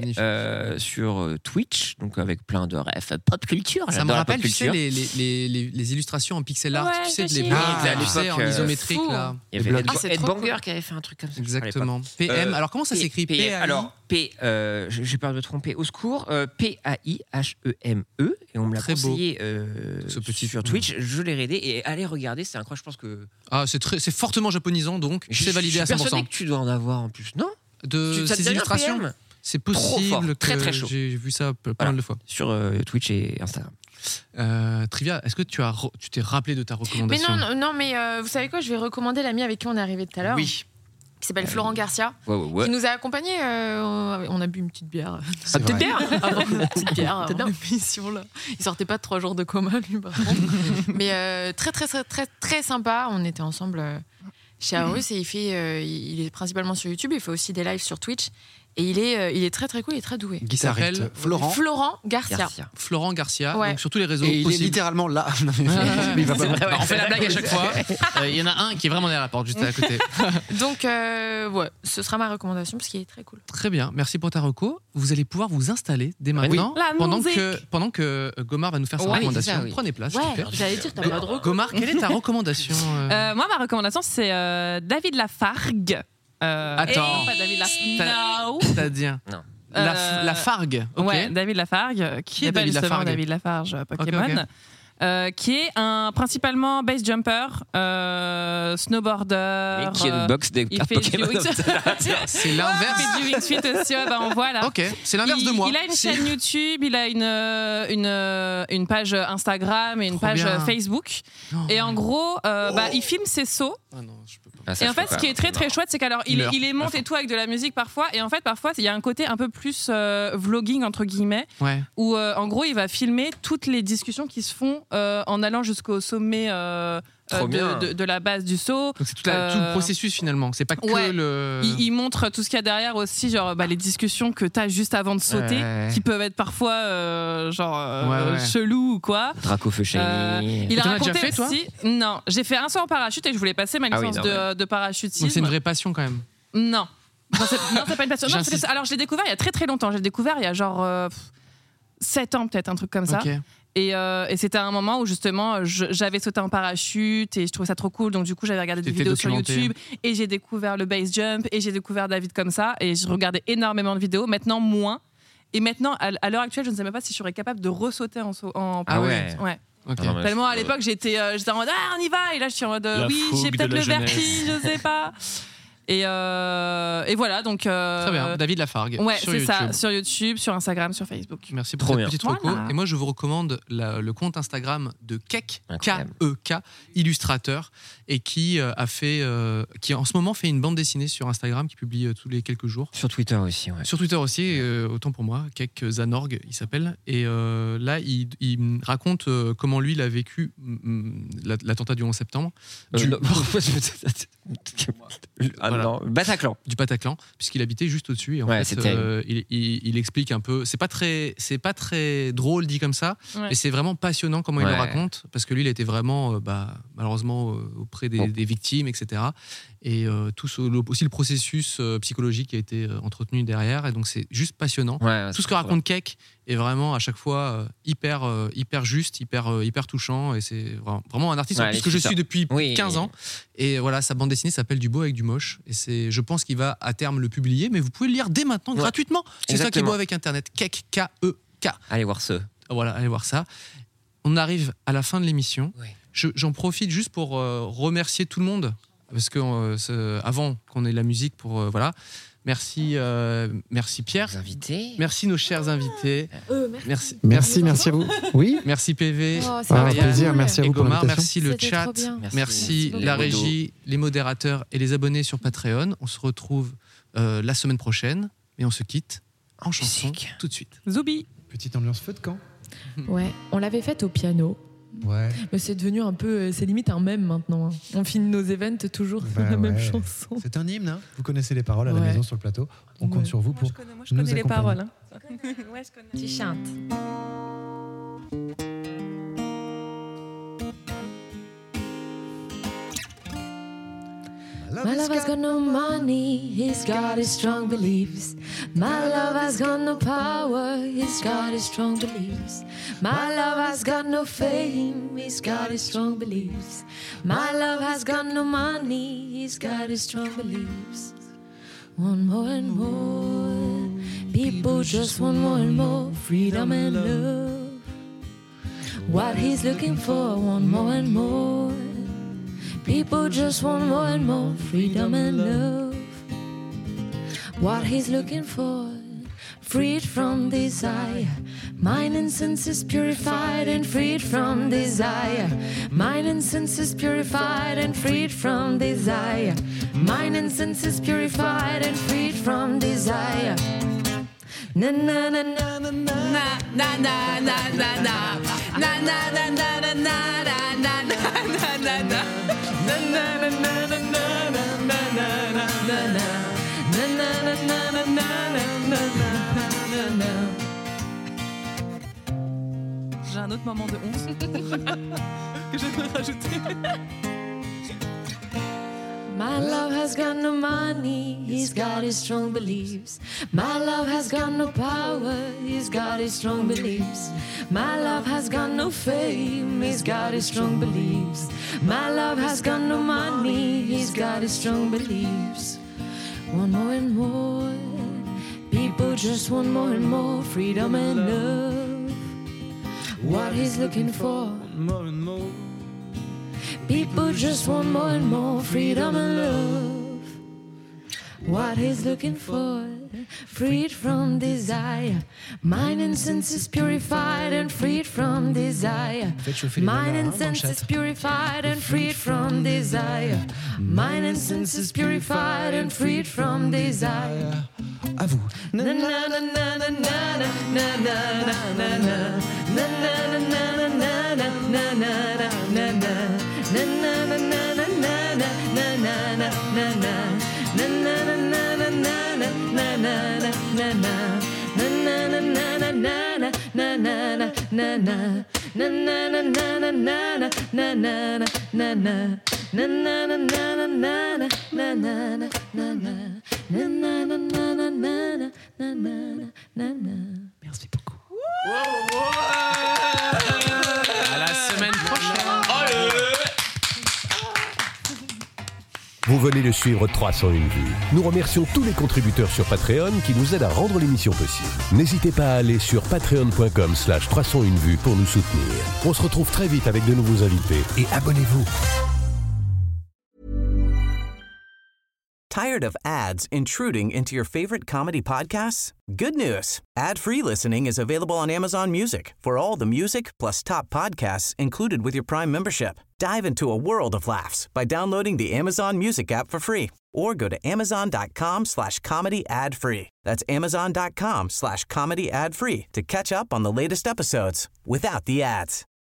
sur Twitch, donc avec plein de refs pop culture. Ça me rappelle, tu sais, les illustrations en pixel art, tu sais, en isométrique. Là. Il y avait Ed Banger qui avait fait un truc comme ça. Exactement. PM, alors comment ça s'écrit? PM, alors, j'ai peur de me tromper, au secours, P-A-I-H-E-M-E, et on me l'a conseillé sur Twitch, je l'ai raidé, et allez regarder, c'est incroyable, je pense que... c'est fortement japonisant, donc c'est validé à 100%. Je suis persuadé que tu dois en avoir en plus, non? De ces illustrations, c'est possible que très chaud. J'ai vu ça pas mal de fois. Sur Twitch et Instagram. Trivia, est-ce que tu t'es rappelé de ta recommandation? Mais non, mais vous savez quoi, je vais recommander l'ami avec qui on est arrivé tout à l'heure. Oui. Qui s'appelle Florent Garcia, qui nous a accompagnés. On a bu une petite bière. Une petite bière avant l'émission, là. Il sortait pas de 3 jours de coma, lui, par contre. Mais très, très, très, très, très sympa. On était ensemble chez Aarhus et il est principalement sur YouTube. Il fait aussi des lives sur Twitch. Et il est très très cool, il est très doué. Qui s'appelle Florent Garcia. Florent Garcia, Ouais. donc sur tous les réseaux Et il est possibles. littéralement là. On fait la blague à chaque fois. Il y en a un qui est vraiment derrière la porte, juste à côté. Donc, ouais, ce sera ma recommandation parce qu'il est très cool. Très bien, merci pour ta reco. Vous allez pouvoir vous installer dès maintenant pendant que Gomar va nous faire sa recommandation. Ça, oui. Prenez place. Ouais, Super. j'allais dire, t'as pas de reco. Gomar, quelle est ta recommandation Moi, ma recommandation, c'est David Lafargue. Attends. Pas David Lafargue. C'est-à-dire Non. La Fargue. Ok. Ouais, David Lafargue, qui est est David justement Lafargue David Lafarge Pokémon. Ok. Qui est un principalement base jumper, snowboarder. Et qui est une box des il fait Pokémon. du C'est l'inverse. Il fait du Wing Fit aussi, on voit là. Ok, c'est l'inverse de moi. Il a une chaîne YouTube, il a une page Instagram et une page bien. Facebook. Oh, et en gros, il filme ses sauts. Ah non, je peux pas. Et en fait, ce qui est très très chouette, c'est qu'alors il est monté et tout avec de la musique parfois, et en fait parfois il y a un côté un peu plus vlogging entre guillemets, où en gros il va filmer toutes les discussions qui se font en allant jusqu'au sommet de la base du saut. Donc c'est tout le processus finalement. C'est pas que le. Il montre tout ce qu'il y a derrière aussi, genre les discussions que t'as juste avant de sauter, qui peuvent être parfois chelou ou quoi. Draco feu shiny. Il a t'en as raconté déjà fait, toi aussi. Non, j'ai fait un saut en parachute et je voulais passer ma licence de parachutisme. Donc c'est une vraie passion quand même. Non. C'est pas une passion. Non, alors je l'ai découvert il y a très très longtemps. Je l'ai découvert il y a genre 7 ans peut-être, un truc comme ça. Okay. Et c'était un moment où justement j'avais sauté en parachute et je trouvais ça trop cool, donc du coup j'avais regardé des vidéos sur YouTube et j'ai découvert le base jump et j'ai découvert David comme ça et je regardais énormément de vidéos, maintenant moins. Et maintenant à l'heure actuelle je ne sais même pas si je serais capable de ressauter en parachute. Ouais. Okay. Non, tellement à l'époque j'étais en mode on y va, et là je suis en mode oui j'ai peut-être le vertige, je sais pas. Et voilà, donc. Très bien, David Lafargue. Ouais, sur c'est YouTube. ça, sur YouTube, sur Instagram, sur Facebook. Merci pour Trop cette bien. petite reco. Voilà. Et moi, je vous recommande le compte Instagram de Kek, Incroyable. K-E-K, illustrateur, et qui qui en ce moment fait une bande dessinée sur Instagram qui publie tous les quelques jours. Sur Twitter aussi, ouais. Sur Twitter aussi, autant pour moi, Kek Zanorg, il s'appelle. Et là, il raconte comment lui, il a vécu l'attentat du 11 septembre. Voilà. Non, Bataclan. Du Bataclan, puisqu'il habitait juste au-dessus. Et en Ouais, fait, c'est terrible. il explique un peu. C'est pas très drôle dit comme ça, Ouais. mais c'est vraiment passionnant comment il Ouais. le raconte, parce que lui, il était vraiment, malheureusement, auprès des victimes, etc. Et aussi le processus psychologique qui a été entretenu derrière. Et donc, c'est juste passionnant. Ouais, Tout ce que raconte Kek est vraiment à chaque fois hyper juste, hyper touchant. Et c'est vraiment un artiste Ouais, en plus que je c'est ça. suis depuis Oui. 15 ans. Et voilà, sa bande dessinée s'appelle Du beau avec du moche. Et je pense qu'il va à terme le publier, mais vous pouvez le lire dès maintenant Ouais. gratuitement. C'est ça qui est Exactement. beau avec Internet. Kek, K-E-K. Allez voir ce. Voilà, allez voir ça. On arrive à la fin de l'émission. Ouais. J'en profite juste pour remercier tout le monde, parce que avant qu'on ait la musique, voilà. Merci Pierre. Les invités. Merci nos chers invités. Merci. Merci à vous. Oui. Merci PV. Oh, c'est Marianne, plaisir, merci à et vous pour Gomar. l'invitation. Merci le C'était chat. trop bien. Merci Merci la beaucoup. régie, les modérateurs et les abonnés sur Patreon. On se retrouve la semaine prochaine, mais on se quitte en chanson Musique. tout de suite. Zoubi. Petite ambiance feu de camp. Ouais, on l'avait faite au piano. Ouais. Mais c'est devenu un peu. C'est limite un mème maintenant. On finit nos events toujours sur Bah la même ouais. chanson. C'est un hymne, hein. Vous connaissez les paroles à la Ouais. maison sur le plateau. On compte Ouais. sur vous pour je nous connais les accompagner. paroles. Hein. Ouais, je connais. Tu chantes. My love has got no money, he's got his strong beliefs. My love has got no power, he's got his strong beliefs. My love has got no fame, he's got his strong beliefs. My love has got no money, he's got his strong beliefs. Want more and more, people just want more and more freedom and love. What he's looking for, want more and more. People just want more and more freedom and love. What he's looking for, freed from desire. Mind and senses purified and freed from desire. Mind and senses purified and freed from desire. Mind and senses purified and freed from desire. Na na na na na na na na na na na na na na na na na na na na. J'ai un autre moment de honte que j'aimerais rajouter. My love has got no money, he's got his strong beliefs. My love has got no power, he's got his strong beliefs. My love has got no fame, he's got his strong beliefs. My love has got no money, he's got his strong beliefs. Want more and more, people just want more and more freedom and love. What he's looking for, more and more. People just want more and more freedom and love. What he's looking for, freed from desire. Mind and senses purified and freed from desire. Mind and senses purified and freed from desire. Mind and senses purified and freed from desire. À vous. Na na na na na na na na na na na. Na na na na na na na na na na. Na na na na na na na na na na na. Na na na na na na na na na na na. Na na na na na na na na na na na. Na na na na na na na na na na na. Na na na na na na na na na na. Na na na na na na na na na. Merci beaucoup. À la semaine prochaine. Vous venez de suivre 301 vues. Nous remercions tous les contributeurs sur Patreon qui nous aident à rendre l'émission possible. N'hésitez pas à aller sur patreon.com/301 vues pour nous soutenir. On se retrouve très vite avec de nouveaux invités et abonnez-vous. Tired of ads intruding into your favorite comedy podcasts? Good news. Ad-free listening is available on Amazon Music for all the music plus top podcasts included with your Prime membership. Dive into a world of laughs by downloading the Amazon Music app for free or go to amazon.com/comedy ad-free. That's amazon.com/comedy ad-free to catch up on the latest episodes without the ads.